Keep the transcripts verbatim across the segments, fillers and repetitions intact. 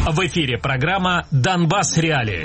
В эфире программа «Донбасс. Реалии».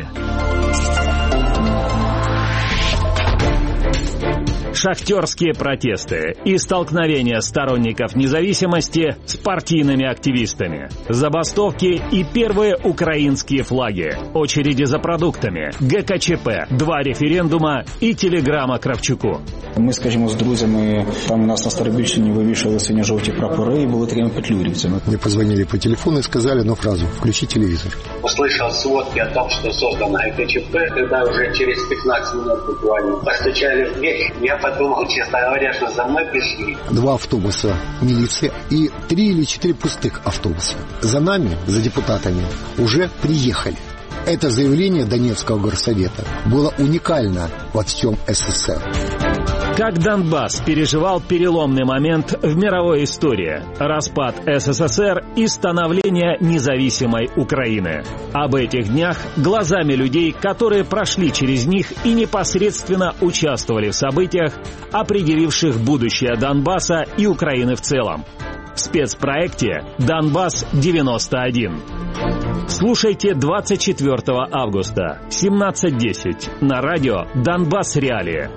Шахтерские протесты и столкновения сторонников независимости с партийными активистами. Забастовки и первые украинские флаги. Очереди за продуктами. ГКЧП. Два референдума і телеграма Кравчуку. Ми, скажімо, з друзями, там у нас на Старобільщині вивішали синьо-жовті прапори і були такими петлюрівцями. Мне позвонили по телефону и сказали одну фразу: «Включи телевизор». Услышал сводки о том, что создано ГКЧП, когда уже через пятнадцать минут буквально постучали в дверь. Я подумал, честно говоря, что за мной пришли. Два автобуса милиции и три или четыре пустых автобуса. За нами, за депутатами, уже приехали. Это заявление Донецкого горсовета было уникально во всем СССР. Как Донбасс переживал переломный момент в мировой истории – распад СССР и становление независимой Украины. Об этих днях глазами людей, которые прошли через них и непосредственно участвовали в событиях, определивших будущее Донбасса и Украины в целом. В спецпроекте «Донбасс девяносто один». Слушайте двадцать четвёртого августа, семнадцать десять, на радио «Донбасс. Реалии».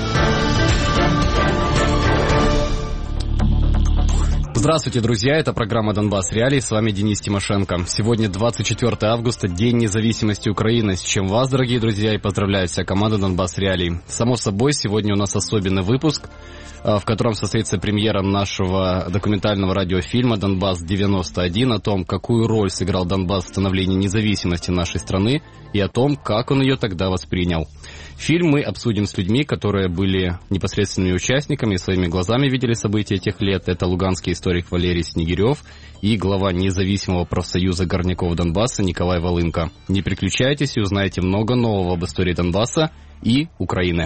Здравствуйте, друзья, это программа «Донбасс. Реалии», с вами Денис Тимошенко. Сегодня двадцать четвёртого августа, День независимости Украины, с чем вас, дорогие друзья, и поздравляю вся команда «Донбасс. Реалии». Само собой, сегодня у нас особенный выпуск, в котором состоится премьера нашего документального радиофильма «Донбасс девяносто один» о том, какую роль сыграл Донбасс в становлении независимости нашей страны и о том, как он ее тогда воспринял. Фильм мы обсудим с людьми, которые были непосредственными участниками и своими глазами видели события тех лет. Это луганский историк Валерий Снегирев и глава независимого профсоюза горняков Донбасса Николай Волынко. Не переключайтесь и узнаете много нового об истории Донбасса и Украины.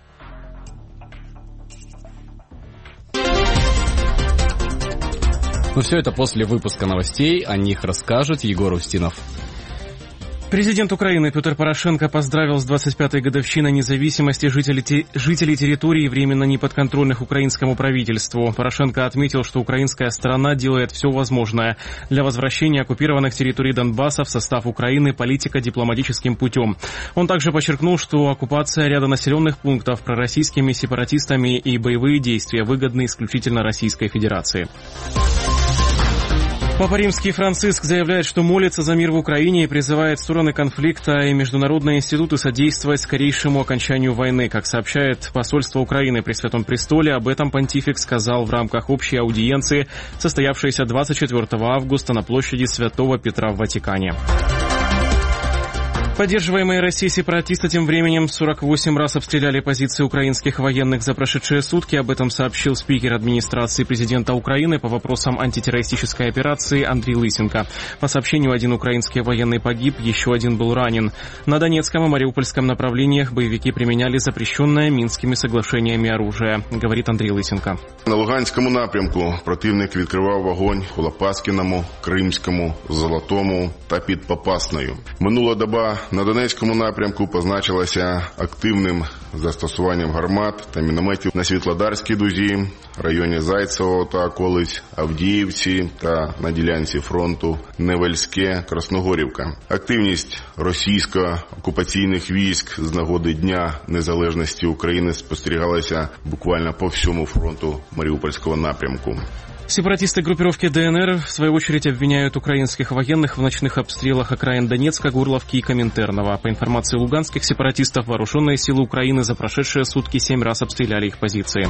Но все это после выпуска новостей, о них расскажет Егор Устинов. Президент Украины Петр Порошенко поздравил с двадцать пятой годовщиной независимости жителей, жителей территорий, временно неподконтрольных украинскому правительству. Порошенко отметил, что украинская сторона делает все возможное для возвращения оккупированных территорий Донбасса в состав Украины политико-дипломатическим путем. Он также подчеркнул, что оккупация ряда населенных пунктов пророссийскими сепаратистами и боевые действия выгодны исключительно Российской Федерации. Папа Римский Франциск заявляет, что молится за мир в Украине и призывает стороны конфликта и международные институты содействовать скорейшему окончанию войны. Как сообщает посольство Украины при Святом Престоле, об этом понтифик сказал в рамках общей аудиенции, состоявшейся двадцать четвёртого августа на площади Святого Петра в Ватикане. Поддерживаемые Россией сепаратисты тем временем сорок восемь раз обстреляли позиции украинских военных за прошедшие сутки. Об этом сообщил спикер администрации президента Украины по вопросам антитеррористической операции Андрей Лысенко. По сообщению, один украинский военный погиб, еще один был ранен. На Донецком и Мариупольском направлениях боевики применяли запрещенное Минскими соглашениями оружие, говорит Андрей Лысенко. На Луганському напрямку противник відкривав вогонь у Лопаскіному, Кримському, Золотому та під Попасною. Минула доба на Донецькому напрямку позначилася активним застосуванням гармат та мінометів на Світлодарській дузі, районі Зайцевого та околиць, Авдіївці та на ділянці фронту Невельське, Красногорівка. Активність російсько-окупаційних військ з нагоди Дня Незалежності України спостерігалася буквально по всьому фронту Маріупольського напрямку. Сепаратисты группировки ДНР, в свою очередь, обвиняют украинских военных в ночных обстрелах окраин Донецка, Горловки и Коминтерного. По информации луганских сепаратистов, вооруженные силы Украины за прошедшие сутки семь раз обстреляли их позиции.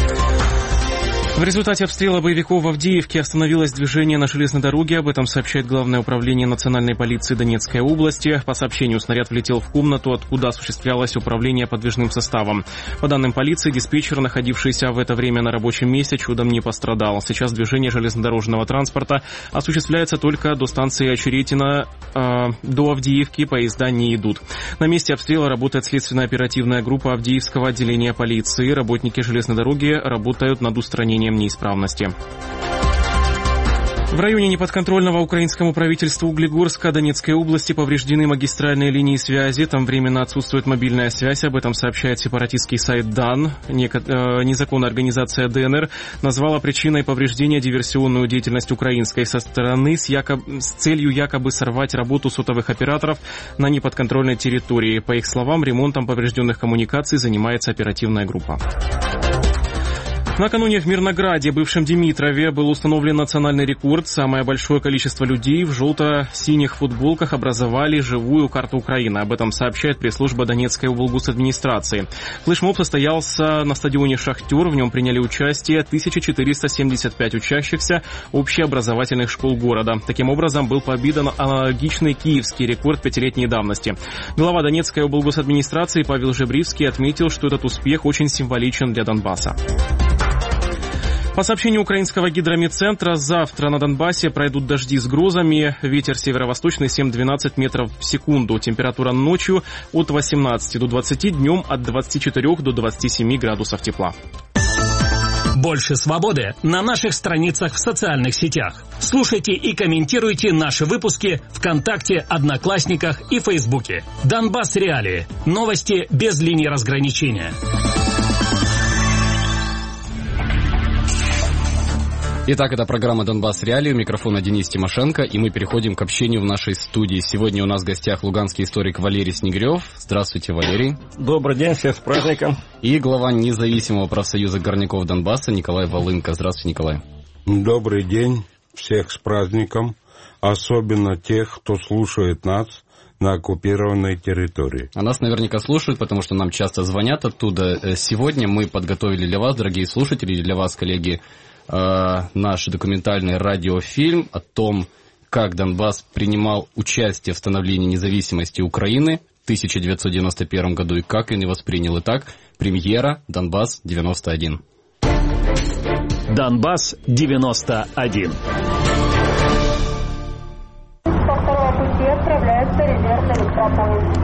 В результате обстрела боевиков в Авдеевке остановилось движение на железной дороге. Об этом сообщает Главное управление национальной полиции Донецкой области. По сообщению, снаряд влетел в комнату, откуда осуществлялось управление подвижным составом. По данным полиции, диспетчер, находившийся в это время на рабочем месте, чудом не пострадал. Сейчас движение железнодорожного транспорта осуществляется только до станции Очеретино. Э, до Авдеевки поезда не идут. На месте обстрела работает следственно-оперативная группа Авдеевского отделения полиции. Работники железной дороги работают над устранением неисправности. В районе неподконтрольного украинскому правительству Углегорска Донецкой области повреждены магистральные линии связи. Там временно отсутствует мобильная связь. Об этом сообщает сепаратистский сайт дан. Незаконная организация ДНР назвала причиной повреждения диверсионную деятельность украинской со стороны с, якоб... с целью якобы сорвать работу сотовых операторов на неподконтрольной территории. По их словам, ремонтом поврежденных коммуникаций занимается оперативная группа. Накануне в Мирнограде, бывшем Димитрове, был установлен национальный рекорд. Самое большое количество людей в желто-синих футболках образовали живую карту Украины. Об этом сообщает пресс-служба Донецкой облгосадминистрации. Флешмоб состоялся на стадионе «Шахтер». В нем приняли участие тысяча четыреста семьдесят пять учащихся общеобразовательных школ города. Таким образом, был победан аналогичный киевский рекорд пятилетней давности. Глава Донецкой облгосадминистрации Павел Жебривский отметил, что этот успех очень символичен для Донбасса. По сообщению украинского гидрометцентра, завтра на Донбассе пройдут дожди с грозами. Ветер северо-восточный семь-двенадцать метров в секунду. Температура ночью от восемнадцати до двадцати, днем от двадцати четырёх до двадцати семи градусов тепла. Больше свободы на наших страницах в социальных сетях. Слушайте и комментируйте наши выпуски ВКонтакте, Одноклассниках и Фейсбуке. Донбасс Реалии. Новости без линии разграничения. Итак, это программа «Донбасс Реалии». У микрофона Денис Тимошенко, и мы переходим к общению в нашей студии. Сегодня у нас в гостях луганский историк Валерий Снегирев. Здравствуйте, Валерий. Добрый день, всех с праздником. И глава независимого профсоюза горняков Донбасса Николай Волынко. Здравствуйте, Николай. Добрый день, всех с праздником, особенно тех, кто слушает нас на оккупированной территории. А нас наверняка слушают, потому что нам часто звонят оттуда. Сегодня мы подготовили для вас, дорогие слушатели, для вас, коллеги, наш документальный радиофильм о том, как Донбасс принимал участие в становлении независимости Украины в тысяча девятьсот девяносто первом году и как он его воспринял. Итак, премьера «Донбасс девяносто один». Донбасс девяносто один. По второму пути отправляется резервный электропоезд.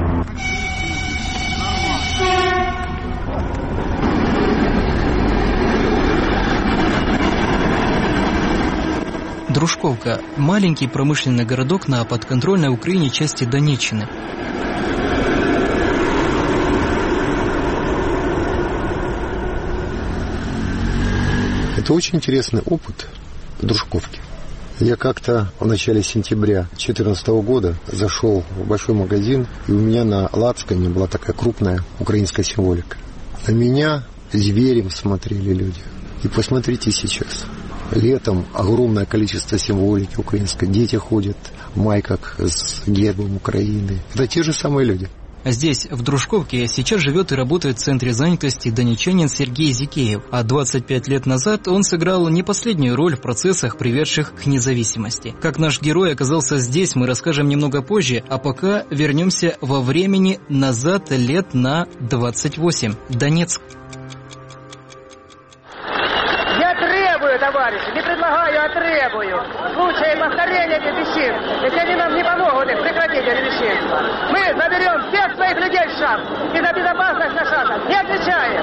Дружковка – маленький промышленный городок на подконтрольной Украине части Донеччины. Это очень интересный опыт Дружковки. Я как-то в начале сентября две тысячи четырнадцатого года зашел в большой магазин, и у меня на лацкане была такая крупная украинская символика. На меня зверем смотрели люди. И посмотрите сейчас. Летом огромное количество символики украинской. Дети ходят в майках с гербом Украины. Это те же самые люди. Здесь, в Дружковке, сейчас живет и работает в центре занятости донечанин Сергей Зикеев. А двадцать пять лет назад он сыграл не последнюю роль в процессах, приведших к независимости. Как наш герой оказался здесь, мы расскажем немного позже, а пока вернемся во времени назад лет на двадцать восемь. Донецк. Товарищи, не предлагаю, а требую. В случае повторения этих вещей, если они нам не помогут их прекратить эти вещества, мы заберем всех своих людей в шаг и за безопасность на шаг не отвечаем.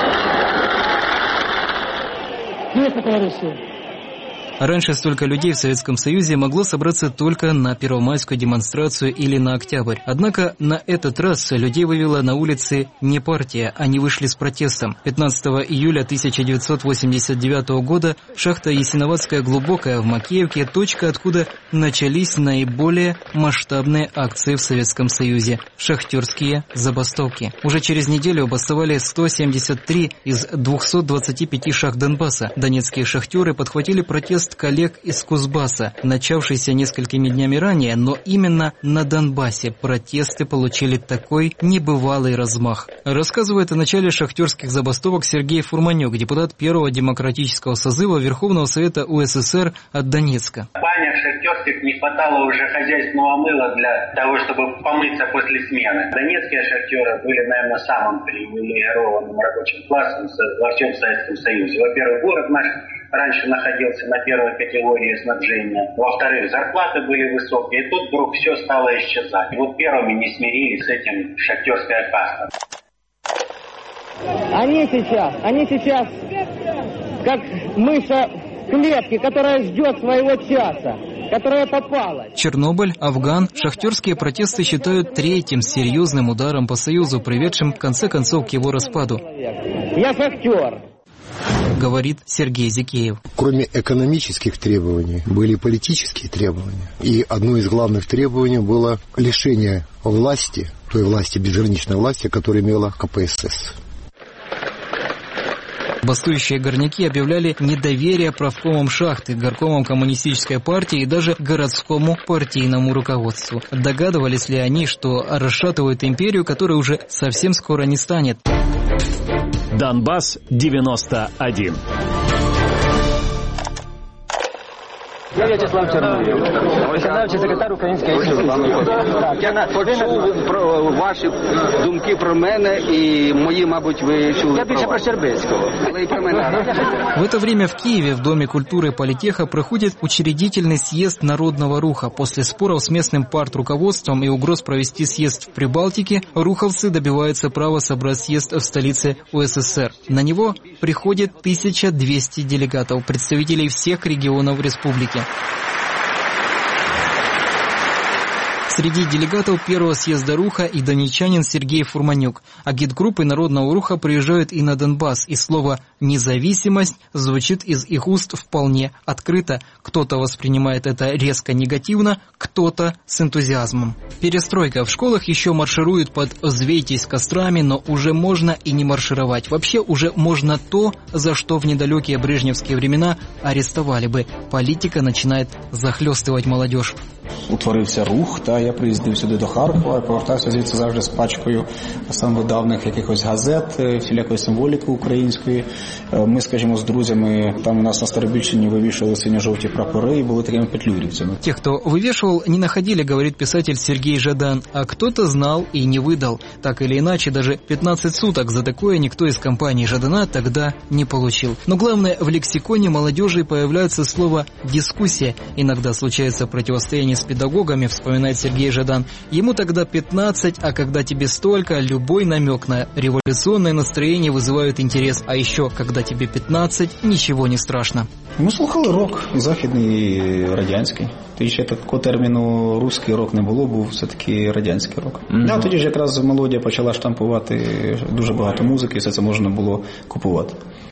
Нет, товарищи. Раньше столько людей в Советском Союзе могло собраться только на первомайскую демонстрацию или на Октябрь. Однако на этот раз людей вывела на улицы не партия, они вышли с протестом. пятнадцатого июля тысяча девятьсот восемьдесят девятого года шахта Ясиноватская глубокая в Макеевке, точка, откуда начались наиболее масштабные акции в Советском Союзе – шахтерские забастовки. Уже через неделю бастовали сто семьдесят три из двухсот двадцати пяти шахт Донбасса. Донецкие шахтеры подхватили протест коллег из Кузбасса, начавшийся несколькими днями ранее, но именно на Донбассе протесты получили такой небывалый размах. Рассказывает о начале шахтерских забастовок Сергей Фурманюк, депутат первого демократического созыва Верховного Совета УССР от Донецка. В банях шахтерских не хватало уже хозяйственного мыла для того, чтобы помыться после смены. Донецкие шахтеры были, наверное, самым привилегированным рабочим классом во всем Советском Союзе. Во-первых, город наш раньше находился на первой категории снабжения. Во-вторых, зарплаты были высокие. И тут вдруг все стало исчезать. И вот первыми не смирились с этим шахтерская каста. Они сейчас, они сейчас, как мыша клетки, которая ждет своего часа, которая попала. Чернобыль, Афган, шахтерские протесты считают третьим серьезным ударом по Союзу, приведшим в конце концов к его распаду. Я шахтер. Говорит Сергей Зикеев. Кроме экономических требований, были политические требования. И одно из главных требований было лишение власти, той власти, безграничной власти, которую имела ка пэ эс эс. Бастующие горняки объявляли недоверие правкомам шахты, горкомам коммунистической партии и даже городскому партийному руководству. Догадывались ли они, что расшатывают империю, которая уже совсем скоро не станет? Донбасс девяносто один. Я В'ячеслав Черновєв, виконавчий секретар Української СМІ. Я почув про ваші думки про мене і мої, мабуть, ви чули. Я більше про Щербицького, але і про мене. В это время в Киеве в Доме культуры Политеха проходит учредительный съезд Народного Руха. После споров с местным партруководством и угроз провести съезд в Прибалтике, руховцы добиваются права собрать съезд в столице у эс эс эс эр. На него приходит тысяча двести делегатов, представителей всех регионов республики. Среди делегатов первого съезда Руха и донечанин Сергей Фурманюк. Агитгруппы Народного Руха приезжают и на Донбасс, и слово «независимость» звучит из их уст вполне открыто. Кто-то воспринимает это резко негативно, кто-то с энтузиазмом. Перестройка. В школах еще маршируют под «взвейтесь кострами», но уже можно и не маршировать. Вообще уже можно то, за что в недалекие брежневские времена арестовали бы. Политика начинает захлестывать молодежь. Утворився рух, та я приїздив сюди до Харкова, повертався звідси завжди з пачкою самовидавних якихось газет, всілякої символіки української. Ми, скажімо, з друзями, там у нас на Старобільщині вивішували синьо-жовті прапори і були такими петлюрівцями. Тех, кто вывешивал, не находили, говорит писатель Сергей Жадан, а кто-то знал и не выдал. Так или иначе, даже пятнадцать суток за такое никто из компании Жадана тогда не получил. Но главное, в лексиконе молодежи появляется слово «дискуссия». Иногда случается противостояние с педагогами, вспоминает Сергей Жадан. Ему тогда пятнадцать, а когда тебе столько, любой намек на революционное настроение вызывает интерес. А еще, когда тебе пятнадцать, ничего не страшно. Ми слухали рок, і західний, і радянський. Тоді ще такого терміну «русський рок» не було, був все-таки радянський рок. Mm-hmm. А тоді ж якраз мелодія почала штампувати дуже багато музики, і все це можна було купувати.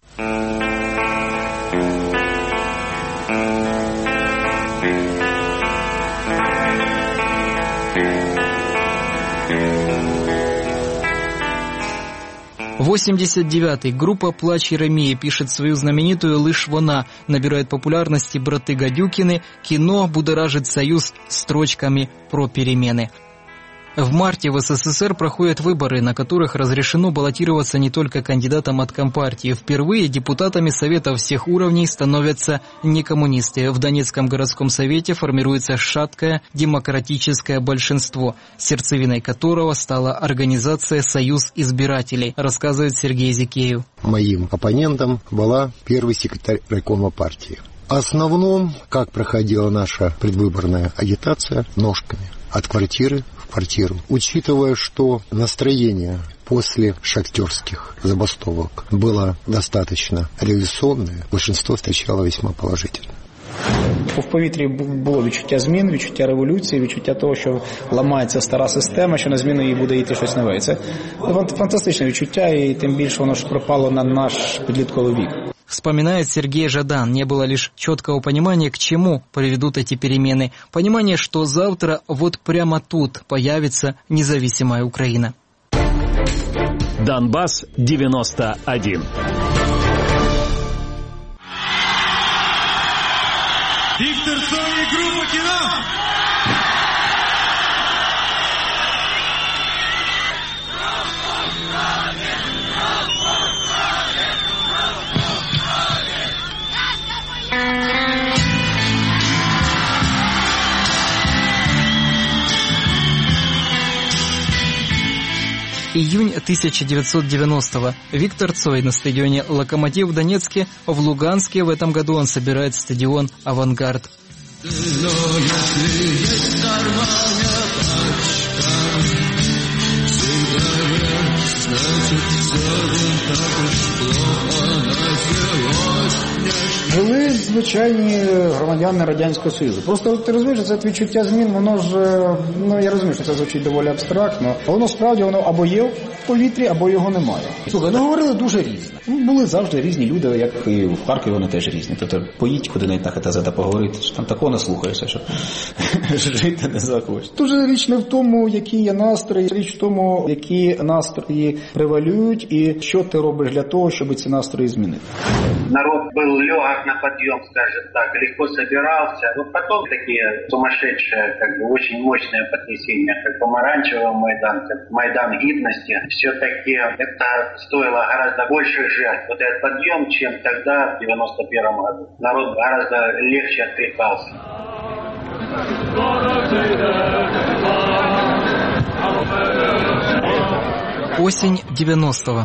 восемьдесят девятый. Группа «Плач Еремеи» пишет свою знаменитую «Лишь вона», набирает популярности браты Гадюкины, кино будоражит Союз строчками про перемены. В марте в эс эс эс эр проходят выборы, на которых разрешено баллотироваться не только кандидатам от Компартии. Впервые депутатами Советов всех уровней становятся не коммунисты. В Донецком городском совете формируется шаткое демократическое большинство, сердцевиной которого стала организация «Союз избирателей», рассказывает Сергей Зикеев. Моим оппонентом была первый секретарь райкома партии. В основном, как проходила наша предвыборная агитация, ножками от квартиры в квартиру. Учитывая, что настроение после шахтерских забастовок было достаточно революционное, большинство встречало весьма положительно. В повітрі було відчуття змін, відчуття революції, відчуття того, що ламається стара система, що на зміну їй буде йти щось нове. Це фантастичне відчуття, і тим більше воно ж пропало на наш підлітковий вік. Вспоминает Сергей Жадан, не было лишь четкого понимания, к чему приведут эти перемены. Понимание, что завтра вот прямо тут появится независимая Украина. Донбасс девяносто один. Виктор Цой и группа «Кино». Июнь тысяча девятьсот девяностого. Виктор Цой на стадионе «Локомотив» в Донецке. В Луганске в этом году он собирает стадион «Авангард». Но если есть нормальная пачка, всегда есть, значит, все не так уж плохо началось. Були звичайні громадяни Радянського Союзу. Просто ти розумієш, це відчуття змін, воно ж, ну я розумію, що це звучить доволі абстрактно. Воно справді воно або є в повітрі, або його немає. Слухай, ну говорили дуже різно. Ну, були завжди різні люди, як і в Харкові вони теж різні. Тобто поїдь куди-небудь на ХТЗ та поговорити, що там такого не слухаєшся, що жити не захочеш. Дуже річ не в тому, які є настрої, річ в тому, які настрої превалюють і що ти робиш для того, щоб ці настрої змінити. Народ был легок на подъем, скажем так, легко собирался. Но потом такие сумасшедшие, как бы очень мощные потрясения, как помаранчевый Майдан, как Майдан Гидности, все-таки это стоило гораздо больше жертв, вот этот подъем, чем тогда, в девяносто первом году. Народ гораздо легче откликался. Осінь дев'яностого.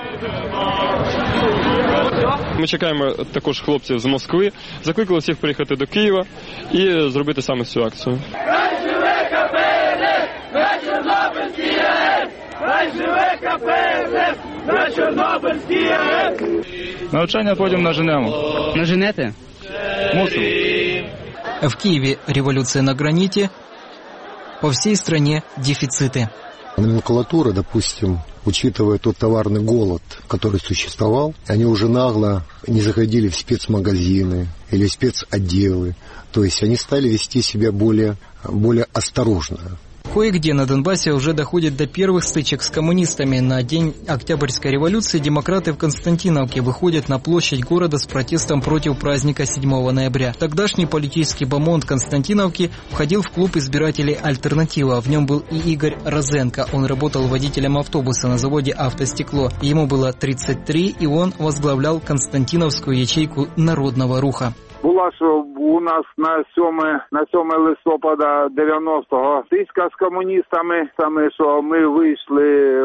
Ми чекаємо також хлопців з Москви, закликали всіх приїхати до Києва і зробити саме цю акцію. Хай живе ка пе ел еф, на Чорнобильській АЕС! Хай живе ка пе ел еф, на Чорнобильській АЕС! Навчання потім наженемо. Наженете? Мусимо. В Киеве революция на граните, по всей стране дефициты. Номенклатура, допустим, учитывая тот товарный голод, который существовал, они уже нагло не заходили в спецмагазины или спецотделы. То есть они стали вести себя более, более осторожно. Кое-где на Донбассе уже доходит до первых стычек с коммунистами. На день Октябрьской революции демократы в Константиновке выходят на площадь города с протестом против праздника седьмого ноября. Тогдашний политический бомонд Константиновки входил в клуб избирателей «Альтернатива». В нем был и Игорь Розенко. Он работал водителем автобуса на заводе «Автостекло». Ему было тридцать три, и он возглавлял Константиновскую ячейку Народного руха. Була, що у нас на сьоме на сьоме листопада дев'яностого тиска з комуністами, саме що ми вийшли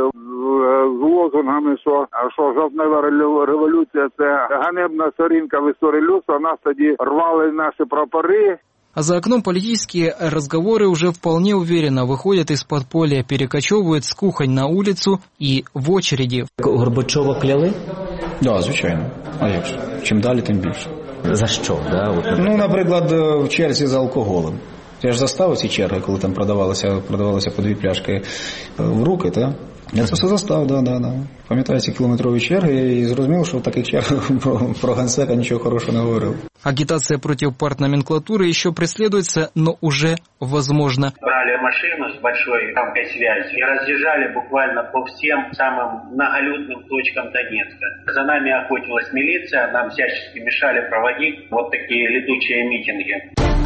з лозунгами, що, що жовтнева революція – це ганебна сторінка в історії людства. Нас тоді рвали наші прапори. А за окном политические разговоры уже вполне уверенно выходят из подполья, перекочевывают с кухонь на улицу и в очереди. Горбачова кляли? Да, звичайно. А як ж? Чим далі, тим більше. За що? Да? От, ну, наприклад, в черзі за алкоголем. Я ж застав ці черги, коли там продавалося, продавалося по дві пляшки в руки, так? Я це все застав, да, да, да. Пам'ятаю ці кілометрові черги і зрозумів, що в таких чергах про, про генсека нічого хорошого не говорив. Агитация против партноменклатуры еще преследуется, но уже возможно. Брали машину с большой рамкой связи и разъезжали буквально по всем самым многолюдным точкам Донецка. За нами охотилась милиция, нам всячески мешали проводить вот такие летучие митинги.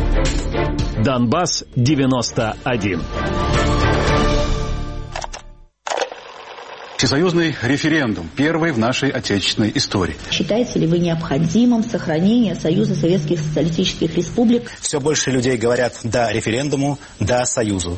Донбасс девяносто один. Всесоюзный референдум, первый в нашей отечественной истории. Считаете ли вы необходимым сохранение Союза Советских Социалистических Республик? Все больше людей говорят «да» референдуму, «да» Союзу.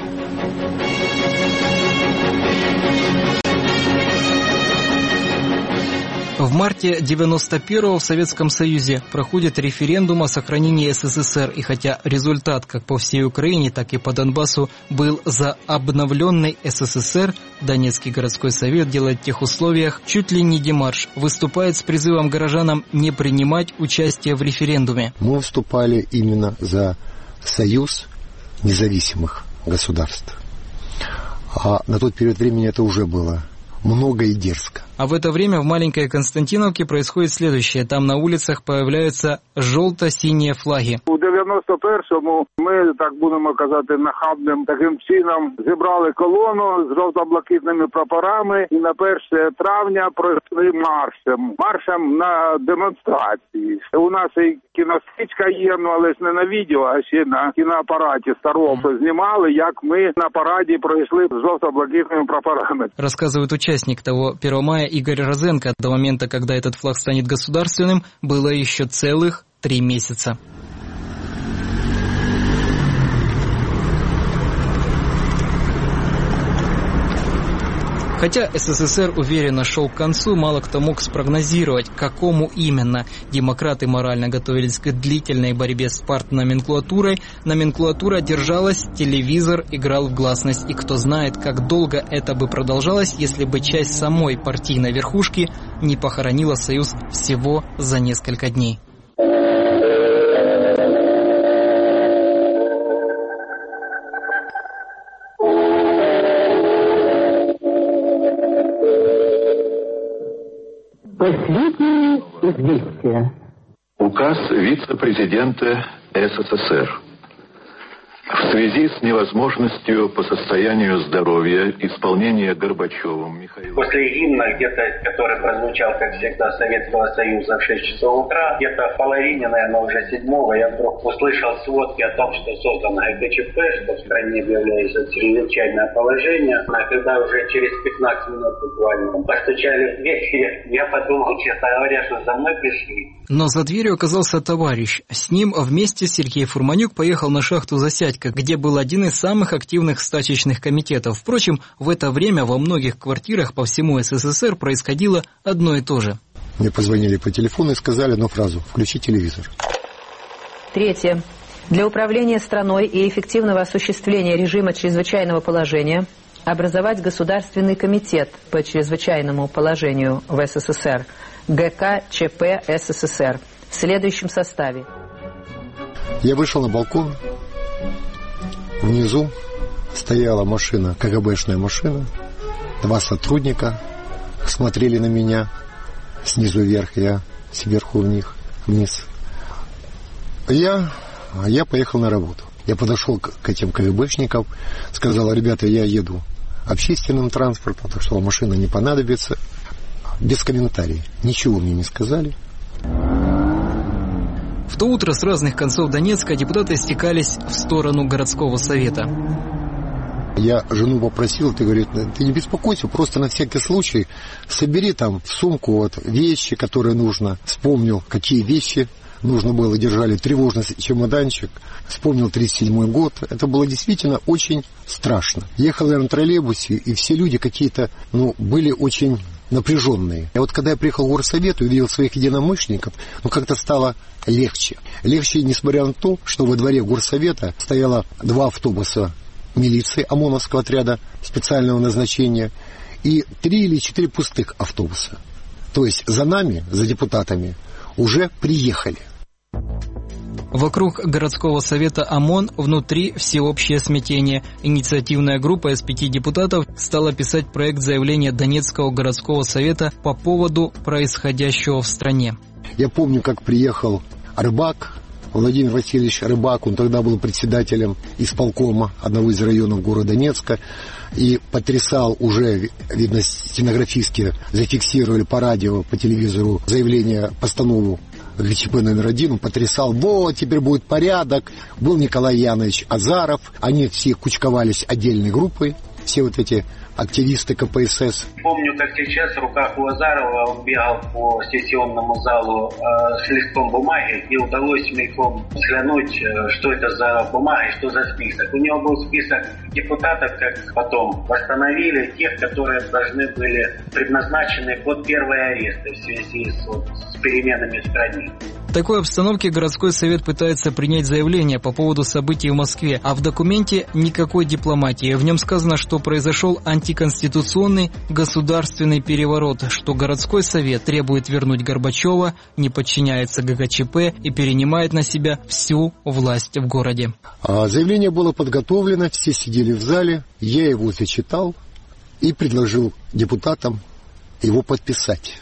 В марте девяносто первого в Советском Союзе проходит референдум о сохранении СССР, и хотя результат как по всей Украине, так и по Донбассу был за обновленный СССР, Донецкий городской совет делает в тех условиях чуть ли не демарш, выступает с призывом горожанам не принимать участие в референдуме. Мы выступали именно за союз независимых государств. А на тот период времени это уже было много и дерзко. А в это время в маленькой Константиновке происходит следующее. Там на улицах появляются желто-синие флаги. У дев'яносто першому ми, так будемо казати, нахабним таким чином зібрали колону з жовто-блакитними прапорами і на перше травня пройшли маршем. Маршем на демонстрації. У нас і кіностичка є, ну, але ж не на відео, а ще на кіноапараті старого знімали, як ми на параді пройшли з жовто-блакитними прапорами. Рассказывает участник того первого мая Игорь Розенко. До момента, когда этот флаг станет государственным, было еще целых три месяца. Хотя СССР уверенно шел к концу, мало кто мог спрогнозировать, к какому именно. Демократы морально готовились к длительной борьбе с партноменклатурой. Номенклатура держалась, телевизор играл в гласность. И кто знает, как долго это бы продолжалось, если бы часть самой партийной верхушки не похоронила Союз всего за несколько дней. Последние известия. Указ вице-президента СССР. В связи с невозможностью по состоянию здоровья исполнения Горбачевым Михаилом... После гимна, где-то, который прозвучал, как всегда, Советского Союза в шесть часов утра, где-то в половине, наверное, уже седьмого, я вдруг услышал сводки о том, что создано ГЧП, что в стране объявляется чрезвычайное положение. А когда уже через пятнадцать минут буквально постучали в дверь, я подумал, честно говоря, что за мной пришли. Но за дверью оказался товарищ. С ним вместе Сергей Фурманюк поехал на шахту Засядько, где был один из самых активных стачечных комитетов. Впрочем, в это время во многих квартирах по всему СССР происходило одно и то же. Мне позвонили по телефону и сказали одну фразу: «Включи телевизор». Третье. Для управления страной и эффективного осуществления режима чрезвычайного положения образовать Государственный комитет по чрезвычайному положению в СССР, ГКЧП СССР, в следующем составе. Я вышел на балкон. Внизу стояла машина, КГБшная машина. Два сотрудника смотрели на меня снизу вверх, я сверху вниз. вниз. Я, я поехал на работу. Я подошел к, к этим КГБшникам, сказал: ребята, я еду общественным транспортом, так что машина не понадобится. Без комментариев. Ничего мне не сказали. В то утро с разных концов Донецка депутаты стекались в сторону городского совета. Я жену попросил, ты говорит, ты не беспокойся, просто на всякий случай собери там в сумку вот вещи, которые нужно. Вспомнил, какие вещи нужно было, держали тревожный чемоданчик. Вспомнил тридцать седьмой год. Это было действительно очень страшно. Ехал я на троллейбусе, и все люди какие-то, ну, были очень напряженные. А вот когда я приехал в горсовет и увидел своих единомышленников, ну, как-то стало легче. Легче, несмотря на то, что во дворе горсовета стояло два автобуса милиции ОМОНовского отряда специального назначения и три или четыре пустых автобуса. То есть за нами, за депутатами, уже приехали. Вокруг городского совета ОМОН внутри всеобщее смятение. Инициативная группа из пяти депутатов стала писать проект заявления Донецкого городского совета по поводу происходящего в стране. Я помню, как приехал Рыбак, Владимир Васильевич Рыбак, он тогда был председателем исполкома одного из районов города Донецка, и потрясал уже, видно, стенографистки зафиксировали по радио, по телевизору заявление, постанову ГЧП номер один, он потрясал: вот, теперь будет порядок. Был Николай Янович Азаров, они все кучковались отдельной группой, все вот эти активисты КПСС. Помню, как сейчас в руках у Азарова он бегал по сессионному залу э, с листком бумаги, и удалось мельком взглянуть, э, что это за бумага и что за список. У него был список депутатов, как потом восстановили, тех, которые должны были предназначены под первые аресты в связи с, вот, с переменами в стране. В такой обстановке городской совет пытается принять заявление по поводу событий в Москве, а в документе никакой дипломатии. В нем сказано, что произошел антиконституционный государственный переворот, что городской совет требует вернуть Горбачева, не подчиняется ГКЧП и перенимает на себя всю власть в городе. А заявление было подготовлено, все сидели в зале, я его зачитал и предложил депутатам его подписать.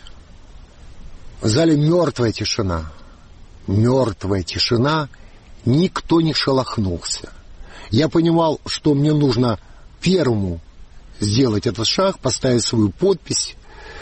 В зале мертвая тишина. Мертвая тишина, никто не шелохнулся. Я понимал, что мне нужно первому сделать этот шаг, поставить свою подпись.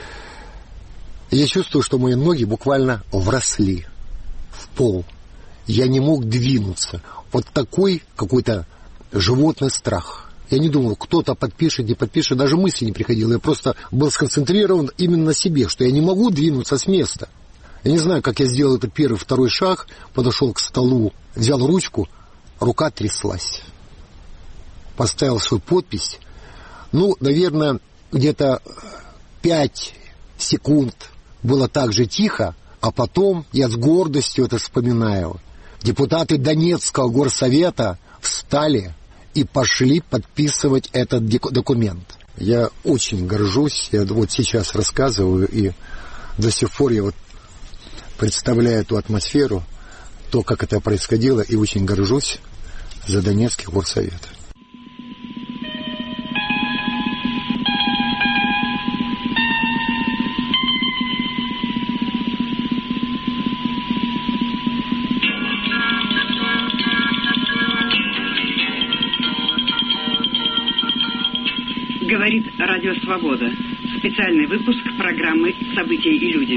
Я чувствую, что мои ноги буквально вросли в пол. Я не мог двинуться. Вот такой какой-то животный страх. Я не думал, кто-то подпишет, не подпишет, даже мысли не приходило. Я просто был сконцентрирован именно на себе, что я не могу двинуться с места. Я не знаю, как я сделал это первый, второй шаг, подошел к столу, взял ручку, рука тряслась. Поставил свою подпись. Ну, наверное, где-то пять секунд было так же тихо, а потом, я с гордостью это вспоминаю, депутаты Донецкого горсовета встали и пошли подписывать этот документ. Я очень горжусь, я вот сейчас рассказываю, и до сих пор я вот представляю эту атмосферу, то, как это происходило, и очень горжусь за Донецкий горсовет. Говорит Радио Свобода. Специальный выпуск программы «События и люди».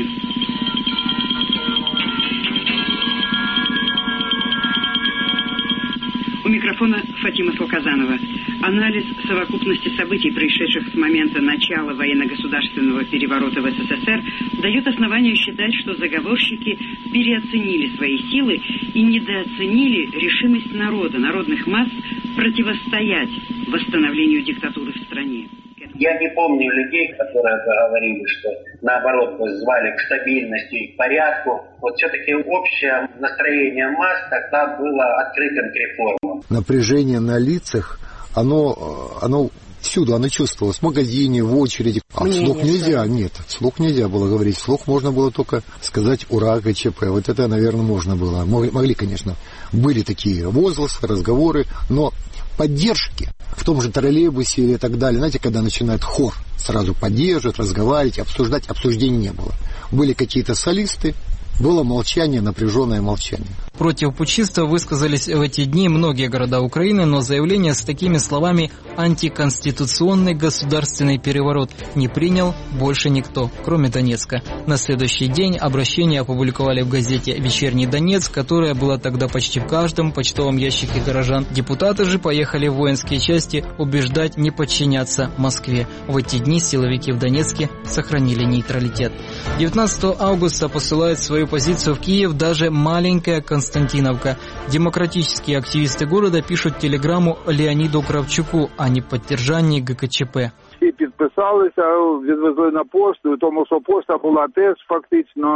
У микрофона Фатима Фоказанова. Анализ совокупности событий, происшедших с момента начала военно-государственного переворота в СССР, дает основание считать, что заговорщики переоценили свои силы и недооценили решимость народа, народных масс противостоять восстановлению диктатуры в стране. Я не помню людей, которые говорили, что наоборот звали к стабильности и к порядку. Вот все-таки общее настроение масс тогда было открытым к реформам. Напряжение на лицах, оно, оно всюду, оно чувствовалось. В магазине, в очереди. А вслух нельзя, нет, вслух нельзя было говорить. Вслух можно было только сказать «Ура, ГЧП». Вот это, наверное, можно было. Могли, конечно, были такие возгласы, разговоры, но поддержки в том же троллейбусе или так далее, знаете, когда начинает хор сразу поддерживать, разговаривать, обсуждать, обсуждений не было. Были какие-то солисты, было молчание, напряженное молчание. Против путчистов высказались в эти дни многие города Украины, но заявление с такими словами «антиконституционный государственный переворот» не принял больше никто, кроме Донецка. На следующий день обращение опубликовали в газете «Вечерний Донецк», которая была тогда почти в каждом почтовом ящике горожан. Депутаты же поехали в воинские части убеждать не подчиняться Москве. В эти дни силовики в Донецке сохранили нейтралитет. девятнадцатого августа посылает свою позицию в Киев даже маленькая Константиновка. Демократические активисты города пишут телеграмму Леониду Кравчуку о неподдержании ГКЧП. Всі підписалися, відвезли на пошту, тому що пошта була теж фактично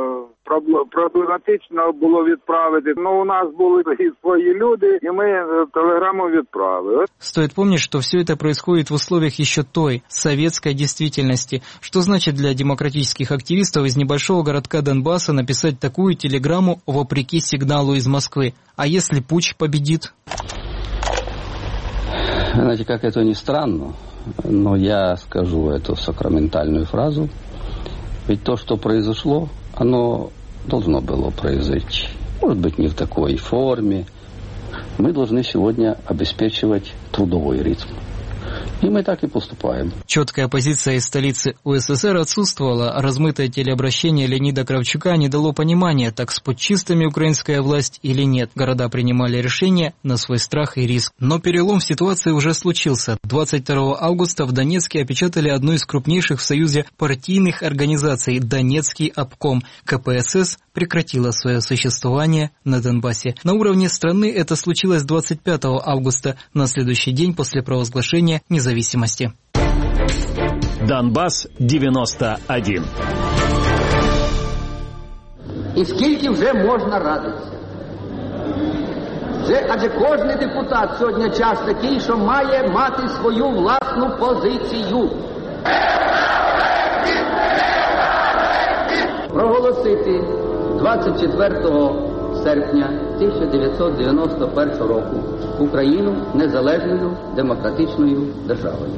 проблематично було відправити. Ну, у нас були і свої люди, и мы телеграмму відправили. Стоит помнить, что все это происходит в условиях еще той, советской действительности. Что значит для демократических активистов из небольшого городка Донбасса написать такую телеграмму вопреки сигналу из Москвы? А если путч победит? Знаете, как это ни странно, но я скажу эту сакраментальную фразу. Ведь то, что произошло, оно должно было произойти. Может быть, не в такой форме. Мы должны сегодня обеспечивать трудовой ритм. И мы так и поступаем. Четкая позиция из столицы УССР отсутствовала. Размытое телеобращение Леонида Кравчука не дало понимания, так с путчистами украинская власть или нет. Города принимали решения на свой страх и риск. Но перелом в ситуации уже случился. двадцать второго августа в Донецке опечатали одну из крупнейших в Союзе партийных организаций – Донецкий обком. КПСС прекратила свое существование на Донбассе. На уровне страны это случилось двадцать пятого августа, на следующий день после провозглашения независимости. Донбасс девяносто один. І скільки вже можна радитися? Вже, адже кожен депутат сьогодні час такий, що має мати свою власну позицію. Проголосити двадцять четвертого серпня тисяча дев'ятсот дев'яносто першого року Україну незалежною демократичною державою.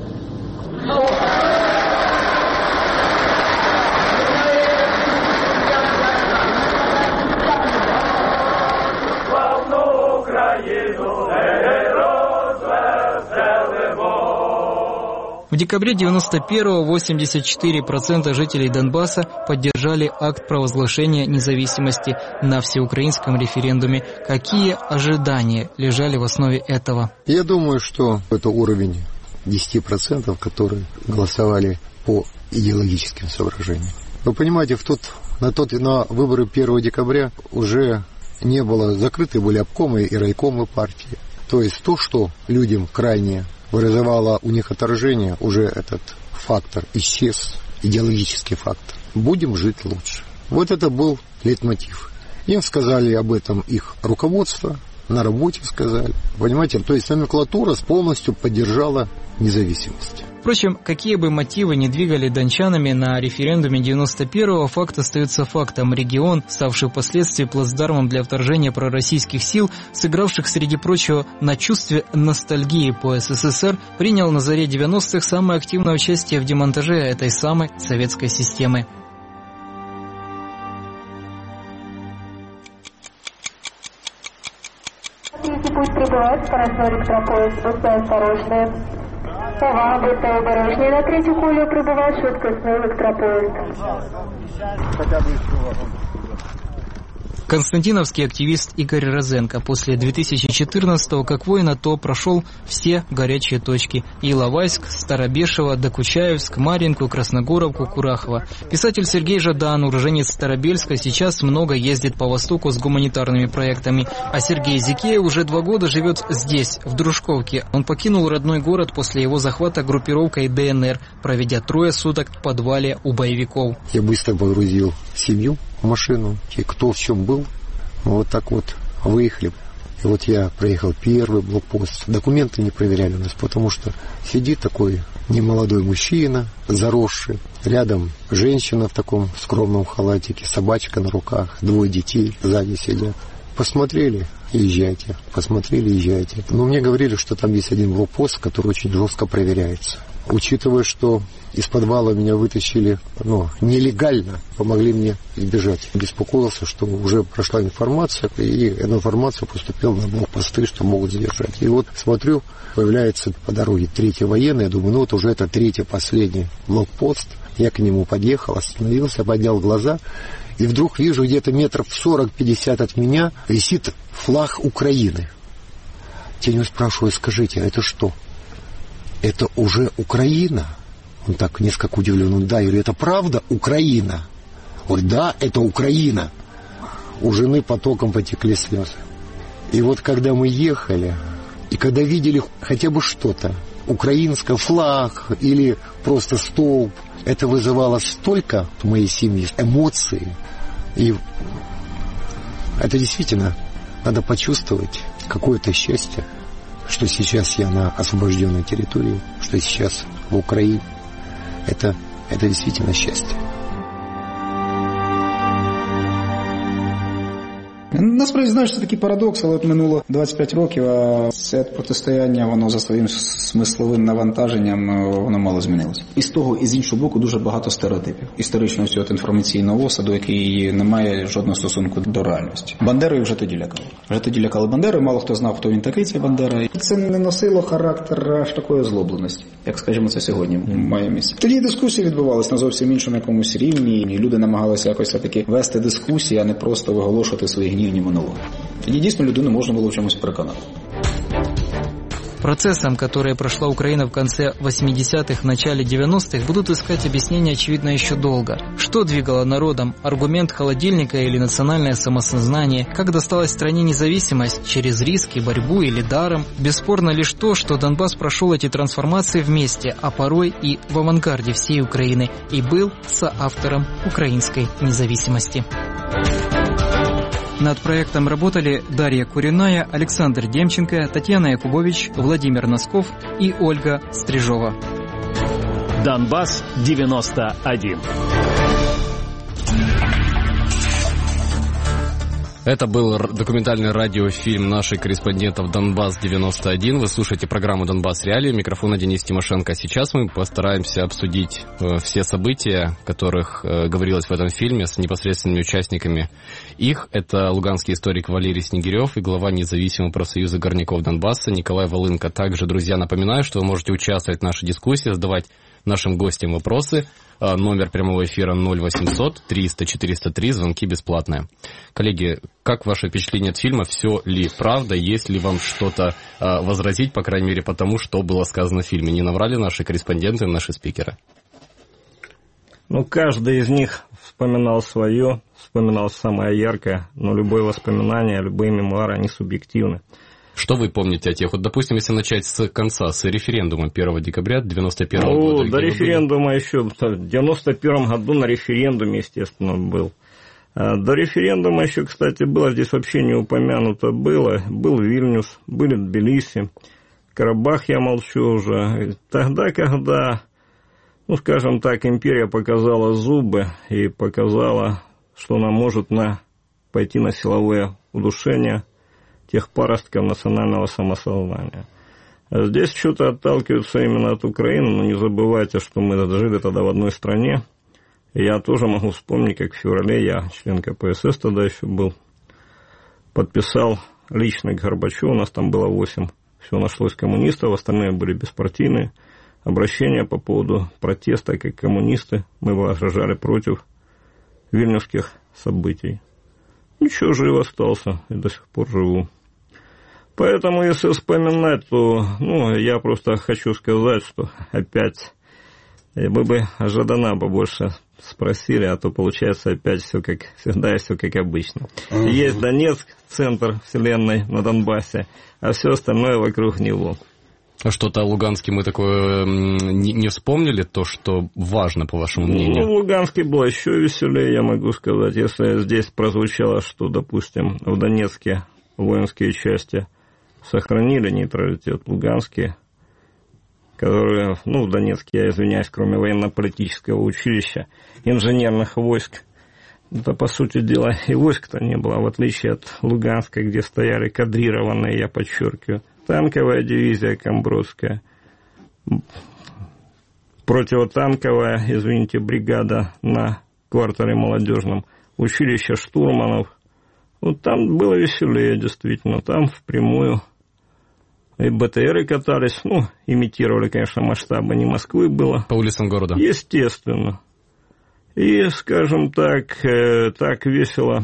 В декабре девяносто первого восемьдесят четыре процента жителей Донбасса поддержали акт провозглашения независимости на всеукраинском референдуме. Какие ожидания лежали в основе этого? Я думаю, что это уровень десять процентов, которые голосовали по идеологическим соображениям. Вы понимаете, в тот, на, тот, на выборы первого декабря уже не было, закрыты были обкомы и райкомы партии. То есть то, что людям крайне вызывало у них отторжение, уже этот фактор исчез, идеологический фактор. Будем жить лучше. Вот это был лейтмотив. Им сказали об этом их руководство, на работе сказали. Понимаете, то есть номенклатура полностью поддержала независимость. Впрочем, какие бы мотивы ни двигали дончанами на референдуме девяносто первого, факт остается фактом. Регион, ставший впоследствии плацдармом для вторжения пророссийских сил, сыгравших, среди прочего, на чувстве ностальгии по СССР, принял на заре девяностых самое активное участие в демонтаже этой самой советской системы. Третий путь прибывает, скоростной электропоезд, будьте осторожны. Увага, будьте обережні. На третю колію прибуває швидкісний електропоезд. Хотя бы еще вагон. Константиновский активист Игорь Розенко после две тысячи четырнадцатого как воин АТО прошел все горячие точки – Иловайск, Старобешево, Докучаевск, Марьинку, Красногоровку, Курахово. Писатель Сергей Жадан, уроженец Старобельска, сейчас много ездит по Востоку с гуманитарными проектами. А Сергей Зикеев уже два года живет здесь, в Дружковке. Он покинул родной город после его захвата группировкой ДНР, проведя трое суток в подвале у боевиков. Я быстро погрузил семью в машину, и кто в чем был, вот так вот выехали. И вот я проехал первый блокпост. Документы не проверяли у нас, потому что сидит такой немолодой мужчина, заросший. Рядом женщина в таком скромном халатике, собачка на руках, двое детей сзади сидят. Посмотрели, езжайте, посмотрели, езжайте. Но мне говорили, что там есть один блокпост, который очень жестко проверяется. Учитывая, что из подвала меня вытащили ну, нелегально, помогли мне избежать. Беспокоился, что уже прошла информация, и эта информация поступила на блокпосты, что могут задержать. И вот смотрю, появляется по дороге третий военный, я думаю, ну вот уже это третий, последний блокпост. Я к нему подъехал, остановился, поднял глаза, и вдруг вижу где-то метров сорок-пятьдесят от меня висит флаг Украины. Я него спрашиваю, скажите, а это что? Это уже Украина? Он так несколько удивлен. Он, да, я говорю, это правда Украина? Он говорит, да, это Украина. У жены потоком потекли слезы. И вот когда мы ехали, и когда видели хотя бы что-то, украинский флаг или просто столб, это вызывало столько в моей семье эмоций. И это действительно надо почувствовать какое-то счастье, что сейчас я на освобожденной территории, что сейчас в Украине. Это, это действительно счастье. Насправді, знаєш, це такий парадокс, але от минуло двадцять п'ять років, а це протистояння, воно за своїм смисловим навантаженням, воно мало змінилося. І з того, і з іншого боку, дуже багато стереотипів. Історичного цього інформаційного осаду, який не має жодного стосунку до реальності. Бандерою вже тоді лякали. Вже тоді лякали Бандерою, мало хто знав, хто він такий, цей Бандера. І це не носило характер аж такої озлобленості, як, скажімо, це сьогодні має місце. Тоді дискусії відбувалися на зовсім іншому якомусь рівні, і люди намагалися якось все-таки вести дискусії, а не просто виголошувати свої гнівні монологи. Тоді дійсно людину можна було в чомусь переконати. Процессам, которые прошла Украина в конце восьмидесятых, начале девяностых, будут искать объяснение, очевидно, еще долго. Что двигало народом? Аргумент холодильника или национальное самосознание? Как досталась стране независимость? Через риски, борьбу или даром? Бесспорно лишь то, что Донбасс прошел эти трансформации вместе, а порой и в авангарде всей Украины, и был соавтором украинской независимости. Над проектом работали Дарья Куриная, Александр Демченко, Татьяна Якубович, Владимир Носков и Ольга Стрижова. Донбасс девяносто один. Это был документальный радиофильм наших корреспондентов «Донбасс девяносто один». Вы слушаете программу «Донбасс Реалии». Микрофон Денис Тимошенко. Сейчас мы постараемся обсудить э, все события, о которых э, говорилось в этом фильме, с непосредственными участниками их. Это луганский историк Валерий Снегирев и глава независимого профсоюза горняков Донбасса Николай Волынко. Также, друзья, напоминаю, что вы можете участвовать в нашей дискуссии, задавать нашим гостям вопросы. Номер прямого эфира ноль восемьсот триста четыреста три, звонки бесплатные. Коллеги, как ваше впечатление от фильма? Все ли правда? Есть ли вам что-то а, возразить, по крайней мере, по тому, что было сказано в фильме? Не наврали наши корреспонденты, наши спикеры? Ну, каждый из них вспоминал свое, вспоминал самое яркое, но любое воспоминание, любые мемуары, они субъективны. Что вы помните о тех? Вот, допустим, если начать с конца, с референдума первого декабря девяносто первого ну, года. До референдума еще, в девяносто первом году на референдуме, естественно, был. До референдума еще, кстати, было, здесь вообще не упомянуто было, был Вильнюс, были Тбилиси, Карабах, я молчу уже. Тогда, когда, ну, скажем так, империя показала зубы и показала, что она может на, пойти на силовое удушение тех паростков национального самосознания. А здесь что-то отталкиваются именно от Украины, но не забывайте, что мы жили тогда в одной стране. И я тоже могу вспомнить, как в феврале я, член ка пэ эс эс тогда еще был, подписал лично к Горбачеву, у нас там было восемь, все нашлось коммунистов, остальные были беспартийные, обращения по поводу протеста, как коммунисты, мы возражали против вильнюсских событий. Ничего, жив остался и до сих пор живу. Поэтому, если вспоминать, то, ну, я просто хочу сказать, что опять вы бы Жадана побольше спросили, а то получается опять все как всегда и все как обычно. Uh-huh. Есть Донецк, центр вселенной на Донбассе, а все остальное вокруг него. А что-то о Луганске мы такое не, не вспомнили, то, что важно, по вашему мнению? Ну, в Луганске было еще веселее, я могу сказать. Если здесь прозвучало, что, допустим, в Донецке воинские части сохранили нейтралитет, луганские, которые, ну, в Донецке, я извиняюсь, кроме военно-политического училища, инженерных войск, это, по сути дела, и войск-то не было, в отличие от Луганска, где стояли кадрированные, я подчеркиваю, танковая дивизия Камбровская, противотанковая, извините, бригада на квартале молодежном, училище штурманов. Вот там было веселее, действительно, там впрямую и бэ тэ эры катались, ну, имитировали, конечно, масштабы не Москвы было. По улицам города. Естественно. И, скажем так, так весело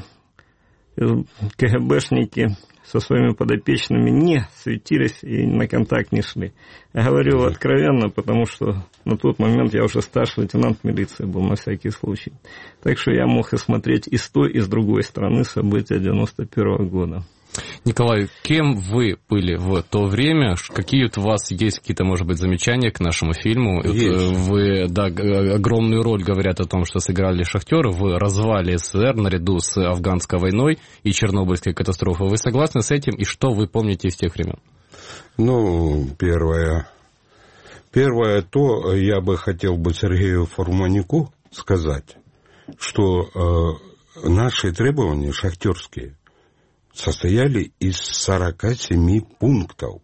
ка гэ бэшники со своими подопечными не светились и на контакт не шли. Я говорю откровенно, потому что на тот момент я уже старший лейтенант милиции был, на всякий случай. Так что я мог и смотреть и с той, и с другой стороны события девяносто первого года. Николай, кем вы были в то время? Какие у вас есть какие-то, может быть, замечания к нашему фильму? Есть. Вы, да, огромную роль говорят о том, что сыграли шахтеры в развале эс эс эс эр наряду с афганской войной и Чернобыльской катастрофой. Вы согласны с этим? И что вы помните из тех времен? Ну, первое. Первое то, я бы хотел бы Сергею Фурманику сказать, что э, наши требования шахтерские состояли из сорока семи пунктов.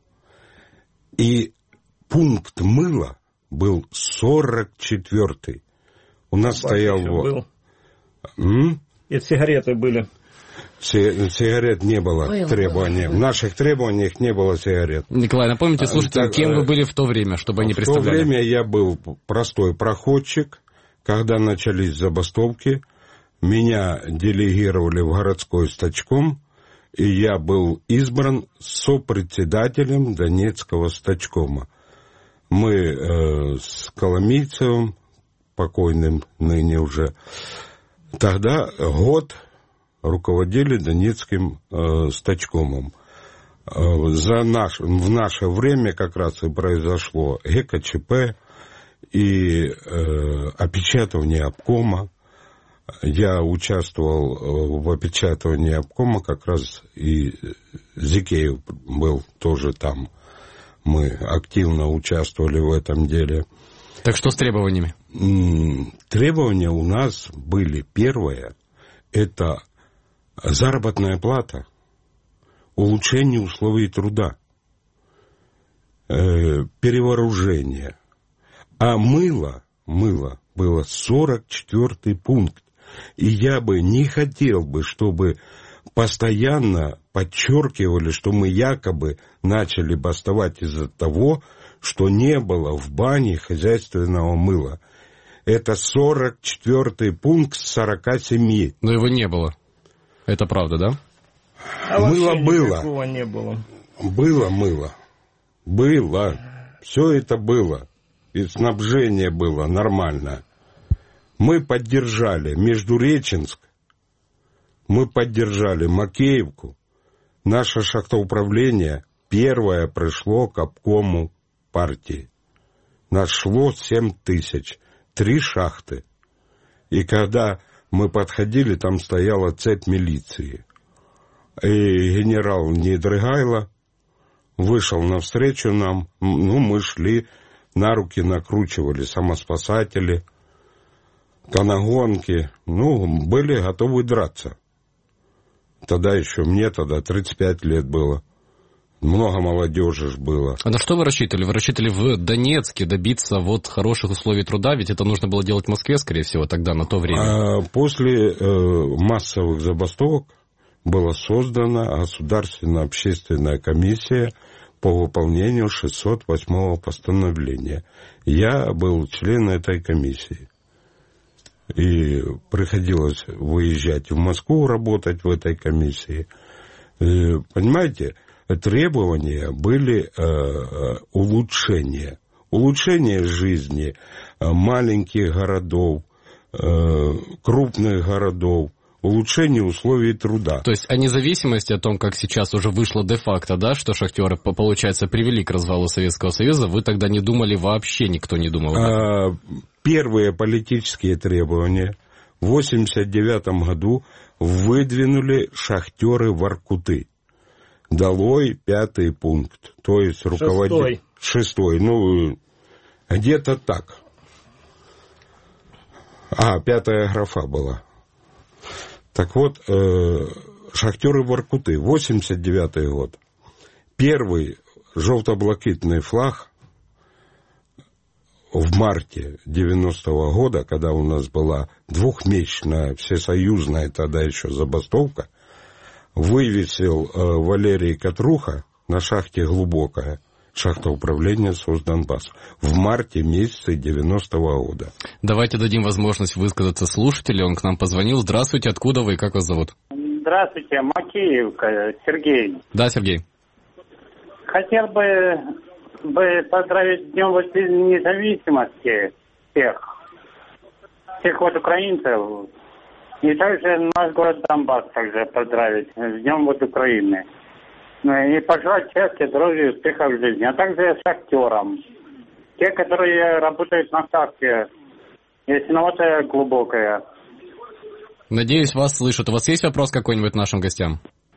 И пункт мыла был сорок четвёртый. У нас Бак стоял... Был. М? И сигареты были. Си- сигарет не было Ой, требований. В наших требованиях не было сигарет. Николай, напомните, слушайте, кем вы были в то время, чтобы они представляли? В то время я был простой проходчик. Когда начались забастовки, меня делегировали в городской стачком, и я был избран сопредседателем Донецкого стачкома. Мы э, с Коломийцевым, покойным ныне уже, тогда год руководили Донецким э, стачкомом. Э, за наш, в наше время как раз и произошло гэ ка че пэ и э, опечатывание обкома. Я участвовал в опечатывании обкома, как раз и Зикеев был тоже там. Мы активно участвовали в этом деле. Так что с требованиями? Требования у нас были. Первое, это заработная плата, улучшение условий труда, перевооружение. А мыло, мыло было сорок четвёртый пункт. И я бы не хотел бы, чтобы постоянно подчеркивали, что мы якобы начали бастовать из-за того, что не было в бане хозяйственного мыла. Это сорок четвёртый пункт с сорока семи. Но его не было. Это правда, да? А мыло было. Не было. Было мыло. Было. Все это было. И снабжение было нормально. Мы поддержали Междуреченск, мы поддержали Макеевку, наше шахтоуправление первое пришло к обкому партии. Нас шло семь тысяч, три шахты. И когда мы подходили, там стояла цепь милиции. И генерал Недрыгайло вышел навстречу нам. Ну, мы шли, на руки накручивали самоспасатели, канагонки. Ну, были готовы драться. Тогда еще мне, тогда тридцать пять лет было. Много молодежи ж было. А на что вы рассчитывали? Вы рассчитывали в Донецке добиться вот хороших условий труда? Ведь это нужно было делать в Москве, скорее всего, тогда, на то время. А после э, массовых забастовок была создана Государственная общественная комиссия по выполнению шестьсот восьмого постановления. Я был членом этой комиссии. И приходилось выезжать в Москву, работать в этой комиссии. И, понимаете, требования были э, улучшения. Улучшение жизни э, маленьких городов, э, крупных городов, улучшение условий труда. То есть о независимости, о том, как сейчас уже вышло де-факто, да, что шахтеры, получается, привели к развалу Советского Союза, вы тогда не думали, вообще никто не думал? А, первые политические требования в восемьдесят девятом году выдвинули шахтеры Воркуты. Долой пятый пункт, то есть руководитель... Шестой. Шестой, ну, где-то так. А, пятая графа была. Так вот, э, шахтеры Воркуты, восемьдесят девятый год. Первый желто-блакитный флаг в марте девяностого года, когда у нас была двухмесячная всесоюзная тогда еще забастовка, вывесил э, Валерий Катруха на шахте «Глубокая», шахта управления Соцдонбасс, в марте месяце девяностого года. Давайте дадим возможность высказаться слушателю. Он к нам позвонил. Здравствуйте, откуда вы, как вас зовут? Здравствуйте, Макеевка, Сергей. Да, Сергей. Хотел бы, бы поздравить с Днем независимости всех, всех вот украинцев. И также наш город Донбасс также поздравить с Днем вот Украины. И пожелать счастья, здоровья, успехов в жизни. А также шахтерам. Те, которые работают на шахте. Ясиноватая, Глубокая. Надеюсь, вас слышат. У вас есть вопрос какой-нибудь нашим гостям?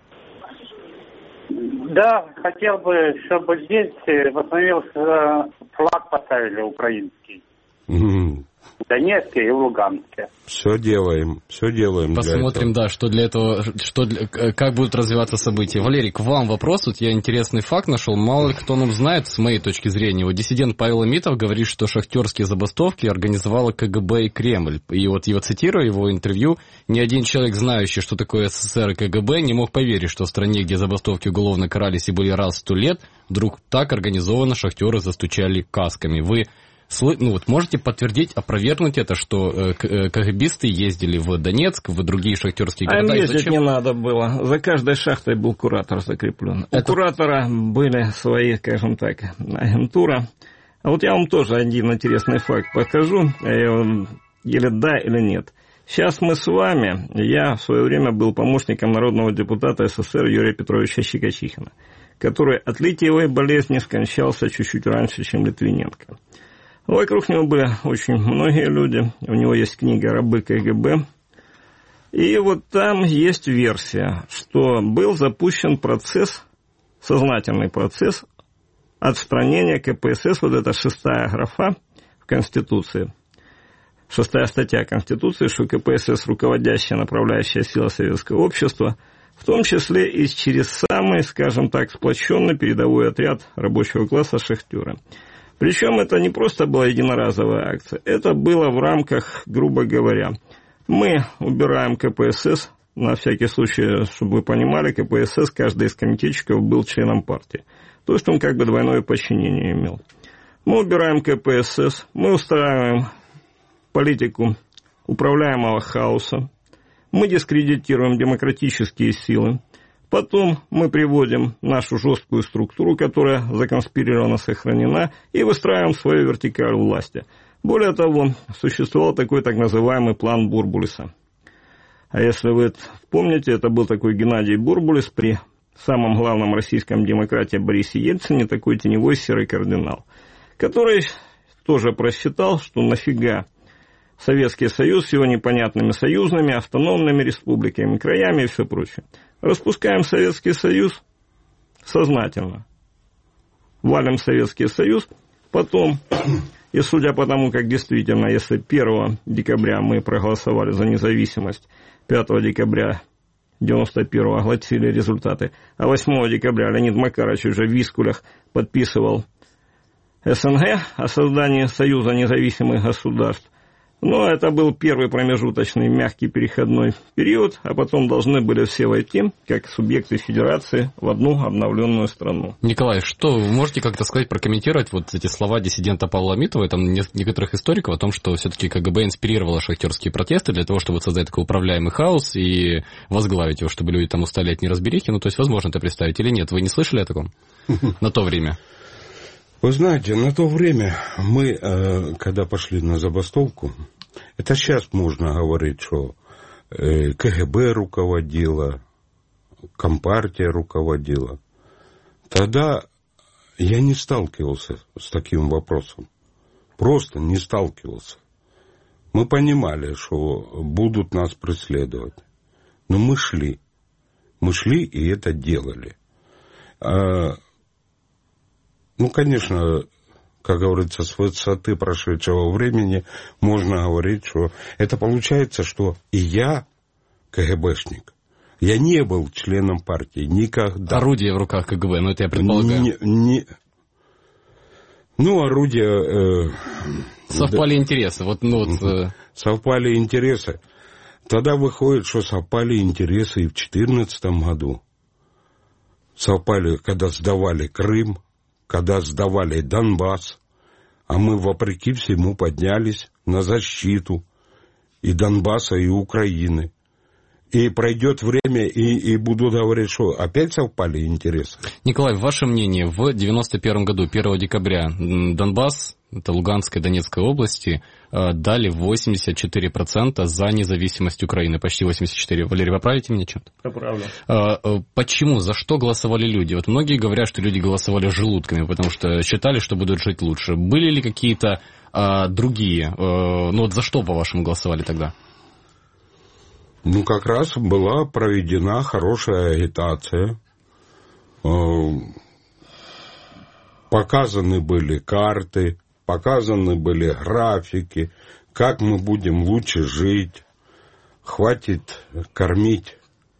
Да, хотел бы, чтобы здесь восстановился флаг, поставили украинский. Mm-hmm. В Донецке и в Луганске. Все делаем, все делаем. Посмотрим, да, что для этого, что для, как будут развиваться события. Валерий, к вам вопрос. Вот я интересный факт нашел. Мало ли кто нам знает, с моей точки зрения. Вот диссидент Павел Амитов говорит, что шахтерские забастовки организовала ка гэ бэ и Кремль. И вот его цитирую, его интервью. Ни один человек, знающий, что такое эс эс эс эр и ка гэ бэ, не мог поверить, что в стране, где забастовки уголовно карались и были раз в сто лет, вдруг так организованно шахтеры застучали касками. Вы ну вот можете подтвердить, опровергнуть это, что э, ка-гэ-бисты ездили в Донецк, в другие шахтерские города? А им ездить не надо было. За каждой шахтой был куратор закреплен. Это... У куратора были свои, скажем так, агентура. А вот я вам тоже один интересный факт покажу, или да, или нет. Сейчас мы с вами, я в свое время был помощником народного депутата эс эс эс эр Юрия Петровича Щекочихина, который от литиевой болезни скончался чуть-чуть раньше, чем Литвиненко. Вокруг него были очень многие люди. У него есть книга «Рабы ка гэ бэ». И вот там есть версия, что был запущен процесс, сознательный процесс отстранения ка пэ эс эс, вот эта шестая графа в Конституции, шестая статья Конституции, что ка пэ эс эс – руководящая, направляющая сила советского общества, в том числе и через самый, скажем так, сплоченный передовой отряд рабочего класса шахтера. Причем это не просто была единоразовая акция, это было в рамках, грубо говоря, мы убираем ка пэ эс эс, на всякий случай, чтобы вы понимали, ка пэ эс эс, каждый из комитетчиков был членом партии, то есть он как бы двойное подчинение имел. Мы убираем ка пэ эс эс, мы устраиваем политику управляемого хаоса, мы дискредитируем демократические силы. Потом мы приводим нашу жесткую структуру, которая законспирирована, сохранена, и выстраиваем свою вертикаль власти. Более того, существовал такой так называемый план Бурбулиса. А если вы помните, это был такой Геннадий Бурбулис при самом главном российском демократе Борисе Ельцине такой теневой серый кардинал, который тоже просчитал, что нафига Советский Союз с его непонятными союзными, автономными республиками, краями и все прочее. Распускаем Советский Союз сознательно. Валим Советский Союз, потом, и судя по тому, как действительно, если первого декабря мы проголосовали за независимость, пятого декабря девяносто первого огласили результаты, а восьмого декабря Леонид Макарович уже в Вискулях подписывал СНГ о создании Союза независимых государств. Но это был первый промежуточный мягкий переходной период, а потом должны были все войти, как субъекты федерации, в одну обновленную страну. Николай, что вы можете как-то сказать, прокомментировать вот эти слова диссидента Павла Амитова и там некоторых историков о том, что все-таки КГБ инспирировало шахтерские протесты для того, чтобы создать такой управляемый хаос и возглавить его, чтобы люди там устали от неразберихи? Ну, то есть, возможно это представить или нет? Вы не слышали о таком на то время? Вы знаете, на то время мы, когда пошли на забастовку, это сейчас можно говорить, что КГБ руководила, Компартия руководила. Тогда я не сталкивался с таким вопросом. Просто не сталкивался. Мы понимали, что будут нас преследовать. Но мы шли. Мы шли и это делали. Ну, конечно, как говорится, с высоты прошедшего времени можно говорить, что это получается, что и я КГБшник. Я не был членом партии никогда. Орудие в руках КГБ, ну это я предполагаю. Не, не... Ну, орудие... Э... Совпали да. интересы. Вот, ну, вот, э... Совпали интересы. Тогда выходит, что совпали интересы и в две тысячи четырнадцатом году. Совпали, когда сдавали Крым, когда сдавали Донбасс, а мы, вопреки всему, поднялись на защиту и Донбасса, и Украины. И пройдет время, и, и будут говорить, что опять совпали интересы. Николай, ваше мнение, в девяносто первом году, первого декабря, Донбасс, это Луганская, Донецкая области, дали восемьдесят четыре процента за независимость Украины, почти восемьдесят четыре процента. Валерий, вы поправите меня что-то? Это правда. Почему, за что голосовали люди? Вот многие говорят, что люди голосовали желудками, потому что считали, что будут жить лучше. Были ли какие-то а, другие, а, ну вот за что, по-вашему, голосовали тогда? Ну, как раз была проведена хорошая агитация. Показаны были карты, показаны были графики, как мы будем лучше жить, хватит кормить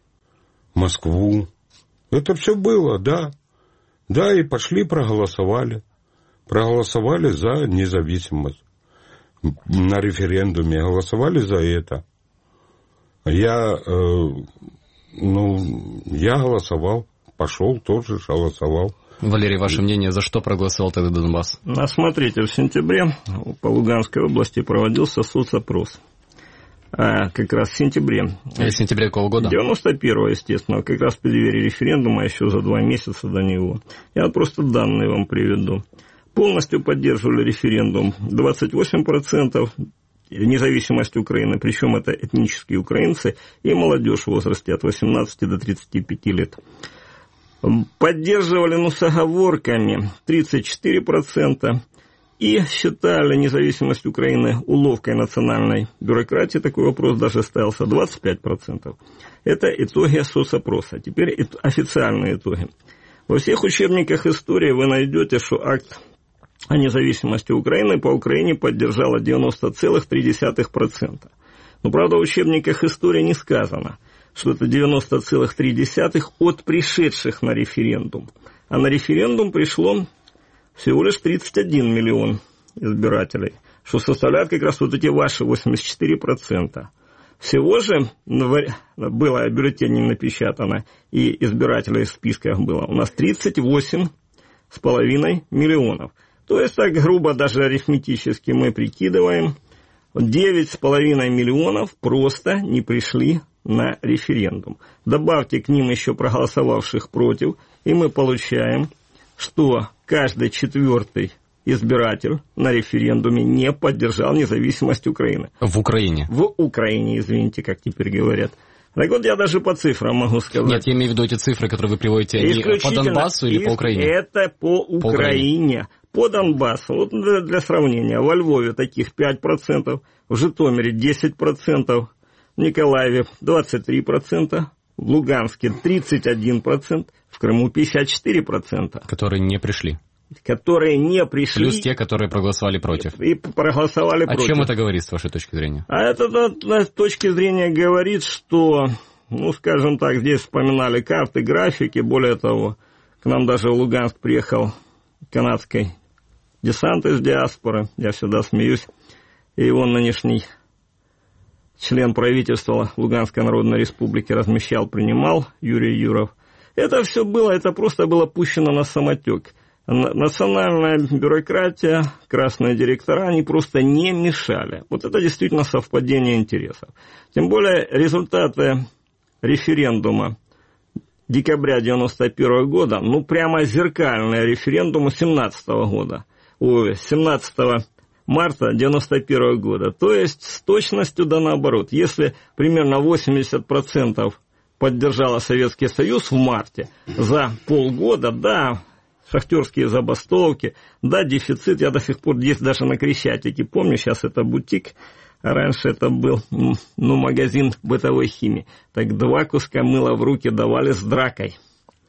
Москву. Это все было, да. Да, и пошли проголосовали. Проголосовали за независимость. На референдуме голосовали за это. Я, э, ну, я голосовал, пошел, тоже голосовал. Валерий, ваше мнение, за что проголосовал тогда Донбасс? Ну, смотрите, в сентябре по Луганской области проводился соцопрос. А, как раз в сентябре. В сентябре какого года? девяносто первого, естественно, как раз в преддверии референдума, еще за два месяца до него. Я просто данные вам приведу. Полностью поддерживали референдум двадцать восемь процентов. Независимость Украины, причем это этнические украинцы и молодежь в возрасте от восемнадцати до тридцати пяти лет. Поддерживали, ну, с оговорками тридцать четыре процента и считали независимость Украины уловкой национальной бюрократии, такой вопрос даже ставился, двадцать пять процентов. Это итоги соцопроса. Теперь официальные итоги. Во всех учебниках истории вы найдете, что акт о независимости Украины по Украине поддержала девяносто целых три десятых процента. Но, правда, в учебниках истории не сказано, что это девяносто целых три десятых от пришедших на референдум. А на референдум пришло всего лишь тридцать один миллион избирателей, что составляет как раз вот эти ваши восемьдесят четыре процента. Всего же было бюллетеней напечатано, и избирателей в списках было у нас тридцать восемь с половиной миллионов. То есть, так грубо даже арифметически мы прикидываем, девять с половиной миллионов просто не пришли на референдум. Добавьте к ним еще проголосовавших против, и мы получаем, что каждый четвертый избиратель на референдуме не поддержал независимость Украины. В Украине? В Украине, извините, как теперь говорят. Так вот, я даже по цифрам могу сказать. Нет, я имею в виду эти цифры, которые вы приводите, они по Донбассу или по Украине? Это по Украине. По, Украине. По Донбассу. Вот для, для сравнения. Во Львове таких пять процентов, в Житомире десять процентов, в Николаеве двадцать три процента, в Луганске тридцать один процент, в Крыму пятьдесят четыре процента. Которые не пришли. Которые не пришли. Плюс те, которые проголосовали против. И проголосовали О против. О чем это говорит, с вашей точки зрения? А это, с точки зрения, говорит, что, ну, скажем так, здесь вспоминали карты, графики. Более того, к нам даже в Луганск приехал канадский десант из диаспоры. Я всегда смеюсь. И его нынешний член правительства Луганской Народной Республики размещал, принимал, Юрий Юров. Это все было, это просто было пущено на самотек. Национальная бюрократия, красные директора, они просто не мешали. Вот это действительно совпадение интересов. Тем более результаты референдума декабря девяносто первого года, ну прямо зеркальные референдуму семнадцатого года, ой, семнадцатого марта девяносто первого года. То есть с точностью да наоборот. Если примерно восемьдесят процентов поддержала Советский Союз в марте, за полгода, да, шахтерские забастовки, да, дефицит, я до сих пор есть даже на Крещатике, помню, сейчас это бутик, а раньше это был, ну, магазин бытовой химии. Так два куска мыла в руки давали с дракой.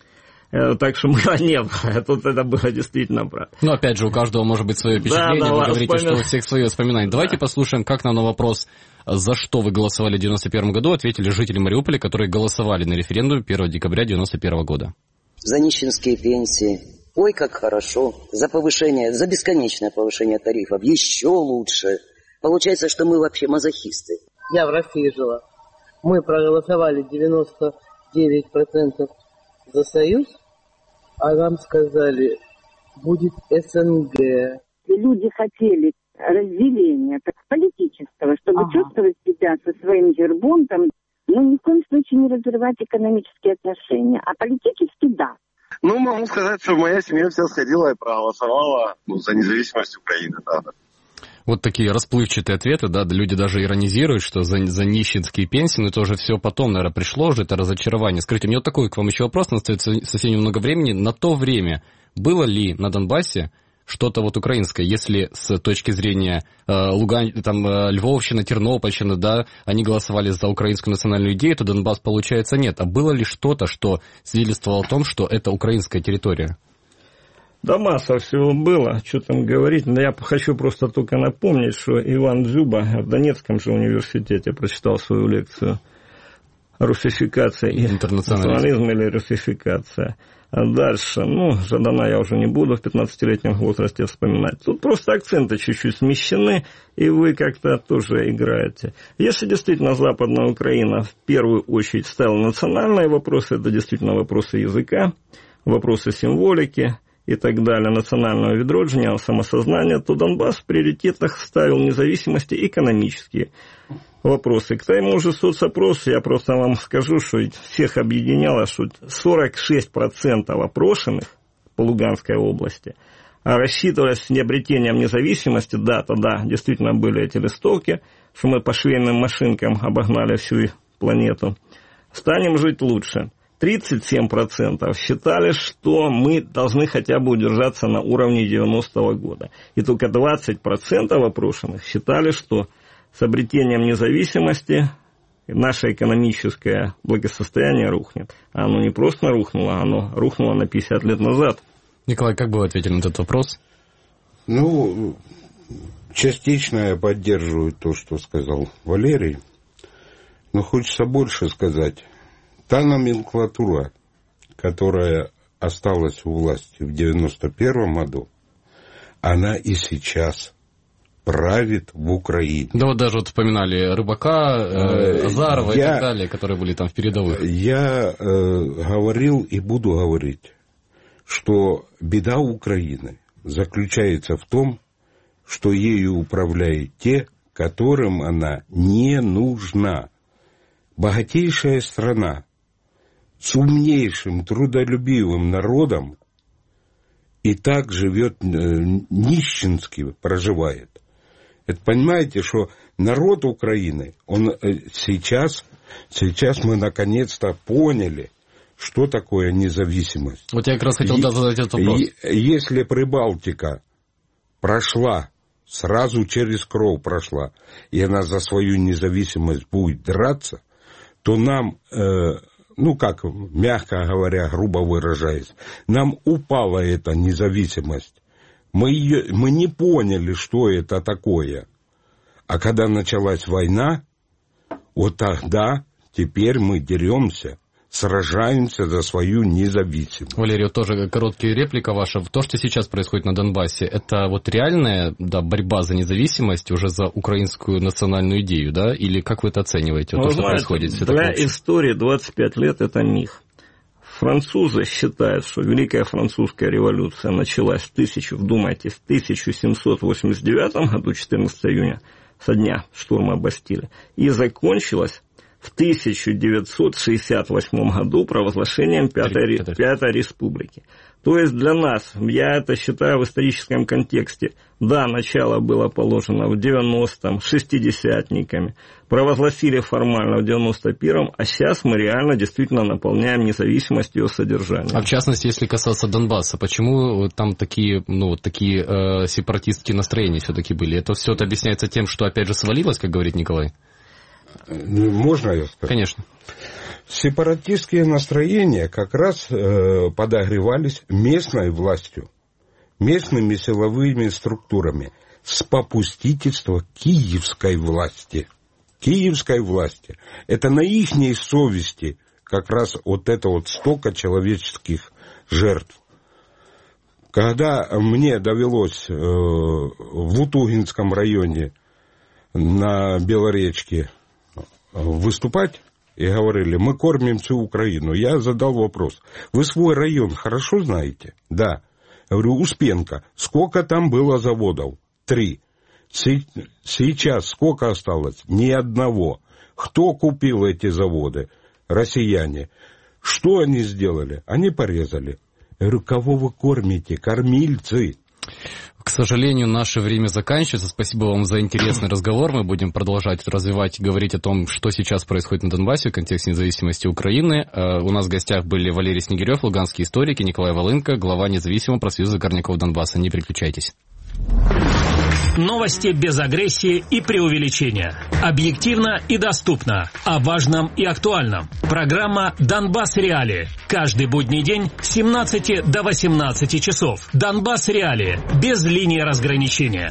Так что мыла не было, тут это было действительно правда. Ну, опять же, у каждого может быть свое впечатление, да, да, вы говорите, вспомин... что у всех свое воспоминание. Давайте да. послушаем, как нам на вопрос, за что вы голосовали в девяносто первом году, ответили жители Мариуполя, которые голосовали на референдуме первого декабря девяносто первого года. За нищенские пенсии. Ой, как хорошо. За повышение, за бесконечное повышение тарифов. Еще лучше. Получается, что мы вообще мазохисты. Я в России жила. Мы проголосовали девяносто девять процентов за Союз, а нам сказали, будет СНГ. Люди хотели разделения, так, политического, чтобы ага. чувствовать себя со своим гербом, там, но ни в коем случае не разрывать экономические отношения. А политически да. Ну, могу сказать, что моя семья вся сходила и проголосовала, ну, за независимость Украины, да. Вот такие расплывчатые ответы, да, люди даже иронизируют, что за, за нищенские пенсии, но это уже все потом, наверное, пришло уже, это разочарование. Скажите, у меня вот такой к вам еще вопрос, у нас остается совсем немного времени. На то время было ли на Донбассе что-то вот украинское, если с точки зрения э, Луган, там, э, Львовщина, Тернопольщина, да, они голосовали за украинскую национальную идею, то Донбасс, получается, нет. А было ли что-то, что свидетельствовало о том, что это украинская территория? Да масса всего было, что там говорить. Но я хочу просто только напомнить, что Иван Дзюба в Донецком же университете прочитал свою лекцию «Русификация и национализм или русификация». А дальше, ну, Жадана я уже не буду в пятнадцатилетнем возрасте вспоминать. Тут просто акценты чуть-чуть смещены, и вы как-то тоже играете. Если действительно Западная Украина в первую очередь ставила национальные вопросы, это действительно вопросы языка, вопросы символики и так далее, национального відродження, самосознания, то Донбасс в приоритетах ставил независимости экономические вопросы. К тому же соцопросу я просто вам скажу, что всех объединяло, что сорок шесть процентов опрошенных по Луганской области рассчитывали с необретением независимости, да, тогда действительно были эти листовки, что мы по швейным машинкам обогнали всю планету, станем жить лучше. тридцать семь процентов считали, что мы должны хотя бы удержаться на уровне девяностого года. И только двадцать процентов опрошенных считали, что с обретением независимости наше экономическое благосостояние рухнет. А оно не просто рухнуло, оно рухнуло на пятьдесят лет назад. Николай, как бы вы ответили на этот вопрос? Ну, частично я поддерживаю то, что сказал Валерий. Но хочется больше сказать. Та номенклатура, которая осталась у власти в девяносто первом году, она и сейчас правит в Украине. Да вот даже вот вспоминали Рыбака, э, Азарова я, и так далее, которые были там в передовых. Я э, говорил и буду говорить, что беда Украины заключается в том, что ею управляют те, которым она не нужна. Богатейшая страна с умнейшим, трудолюбивым народом и так живет, э, нищенски проживает. Это понимаете, что народ Украины, он сейчас Сейчас мы наконец-то поняли, что такое независимость. Вот я как раз хотел задать этот вопрос. Если Прибалтика прошла, сразу через кровь прошла, и она за свою независимость будет драться, то нам, э, ну как, мягко говоря, грубо выражаясь, нам упала эта независимость. Мы, ее, мы не поняли, что это такое. А когда началась война, вот тогда теперь мы деремся, сражаемся за свою независимость. Валерий, вот тоже короткая реплика ваша. То, что сейчас происходит на Донбассе, это вот реальная, да, борьба за независимость, уже за украинскую национальную идею, да? Или как вы это оцениваете, вот то, что знаете, происходит? Для истории двадцать пять лет это миф. Французы считают, что Великая Французская революция началась в, тысячу, вдумайтесь, в тысяча семьсот восемьдесят девятом году, четырнадцатого июня, со дня штурма Бастилии, и закончилась в тысяча девятьсот шестьдесят восьмом году провозглашением Пятой, Пятой Республики. То есть для нас, я это считаю в историческом контексте, да, начало было положено в девяностом, шестидесятниками, провозгласили формально в девяносто первом, а сейчас мы реально действительно наполняем независимость ее содержания. А в частности, если касаться Донбасса, почему там такие, ну, такие э, сепаратистские настроения все-таки были? Это все это объясняется тем, что опять же свалилось, как говорит Николай? Можно я скажу? Конечно. Сепаратистские настроения как раз э, подогревались местной властью, местными силовыми структурами с попустительства киевской власти. Киевской власти. Это на ихней совести как раз вот это вот столько человеческих жертв. Когда мне довелось э, в Утугинском районе на Белоречке выступать, и говорили, мы кормим всю Украину. Я задал вопрос, вы свой район хорошо знаете? Да. Я говорю, Успенка, сколько там было заводов? Три. Сейчас сколько осталось? Ни одного. Кто купил эти заводы? Россияне. Что они сделали? Они порезали. Я говорю, кого вы кормите? Кормильцы. К сожалению, наше время заканчивается. Спасибо вам за интересный разговор. Мы будем продолжать развивать и говорить о том, что сейчас происходит на Донбассе в контексте независимости Украины. У нас в гостях были Валерий Снегирев, луганский историк, и Николай Волынко, глава независимого профсоюза горняков Донбасса. Не переключайтесь. Новости без агрессии и преувеличения. Объективно и доступно. О важном и актуальном. Программа «Донбасс Реалии». Каждый будний день с семнадцати до восемнадцати часов. «Донбасс Реалии». Без линии разграничения.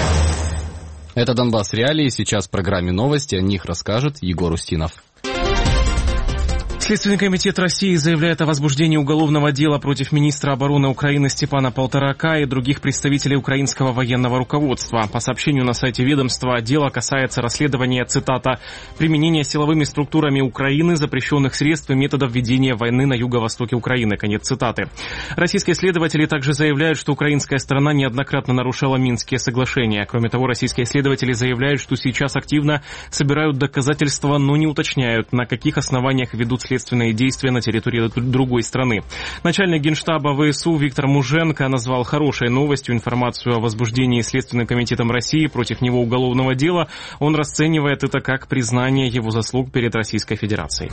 Это «Донбасс Реалии». Сейчас в программе новости. О них расскажет Егор Устинов. Следственный комитет России заявляет о возбуждении уголовного дела против министра обороны Украины Степана Полторака и других представителей украинского военного руководства. По сообщению на сайте ведомства, дело касается расследования, цитата, «применения силовыми структурами Украины запрещенных средств и методов ведения войны на юго-востоке Украины». Конец цитаты. Российские следователи также заявляют, что украинская сторона неоднократно нарушала Минские соглашения. Кроме того, российские следователи заявляют, что сейчас активно собирают доказательства, но не уточняют, на каких основаниях ведут следствие. Следственные действия на территории другой страны. Начальник Генштаба ВСУ Виктор Муженко назвал хорошей новостью информацию о возбуждении Следственным комитетом России против него уголовного дела. Он расценивает это как признание его заслуг перед Российской Федерацией.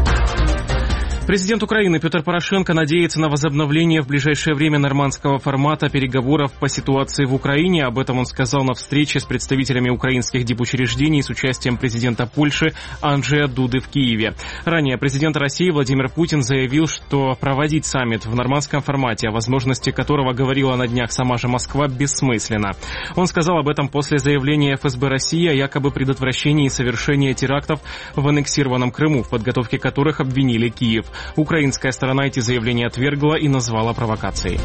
Президент Украины Петр Порошенко надеется на возобновление в ближайшее время нормандского формата переговоров по ситуации в Украине. Об этом он сказал на встрече с представителями украинских дипучреждений с участием президента Польши Анджея Дуды в Киеве. Ранее президент России Владимир Путин заявил, что проводить саммит в нормандском формате, о возможности которого говорила на днях сама же Москва, бессмысленно. Он сказал об этом после заявления эф эс бэ России о якобы предотвращении совершения терактов в аннексированном Крыму, в подготовке которых обвинили Киев. Украинская сторона эти заявления отвергла и назвала провокацией.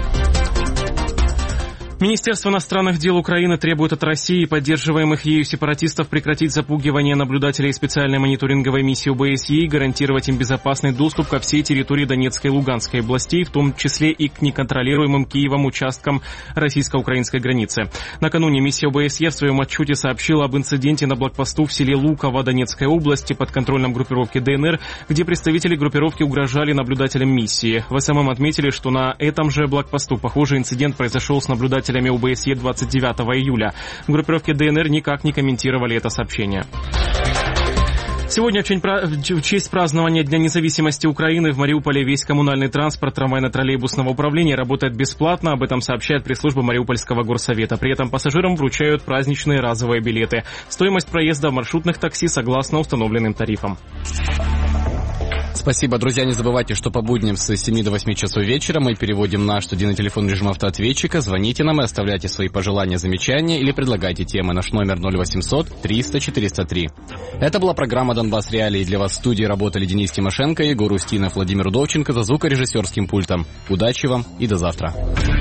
Министерство иностранных дел Украины требует от России и поддерживаемых ею сепаратистов прекратить запугивание наблюдателей специальной мониторинговой миссии о бэ эс е и гарантировать им безопасный доступ ко всей территории Донецкой и Луганской областей, в том числе и к неконтролируемым Киевом участкам российско-украинской границы. Накануне миссия о бэ эс е в своем отчете сообщила об инциденте на блокпосту в селе Луково Донецкой области под контролем группировки дэ эн эр, где представители группировки угрожали наблюдателям миссии. В эс эм эм отметили, что на этом же блокпосту похожий инцидент произошел с наблюдателями о бэ эс е двадцать девятого июля. В группировке дэ эн эр никак не комментировали это сообщение. Сегодня в честь празднования Дня независимости Украины в Мариуполе весь коммунальный транспорт трамвайно-троллейбусного управления работает бесплатно. Об этом сообщает пресс-служба Мариупольского горсовета. При этом пассажирам вручают праздничные разовые билеты. Стоимость проезда в маршрутных такси согласно установленным тарифам. Спасибо, друзья. Не забывайте, что по будням с семи до восьми часов вечера мы переводим наш студийный телефон в режим автоответчика. Звоните нам и оставляйте свои пожелания, замечания или предлагайте темы. Наш номер ноль восемьсот триста четыреста три. Это была программа «Донбасс Реалии». Для вас в студии работали Денис Тимошенко, Егор Устинов, Владимир Удовченко за звукорежиссерским пультом. Удачи вам и до завтра.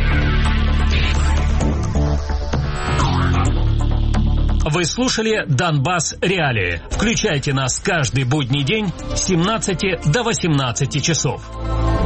Вы слушали «Донбасс Реалии». Включайте нас каждый будний день с семнадцати до восемнадцати часов.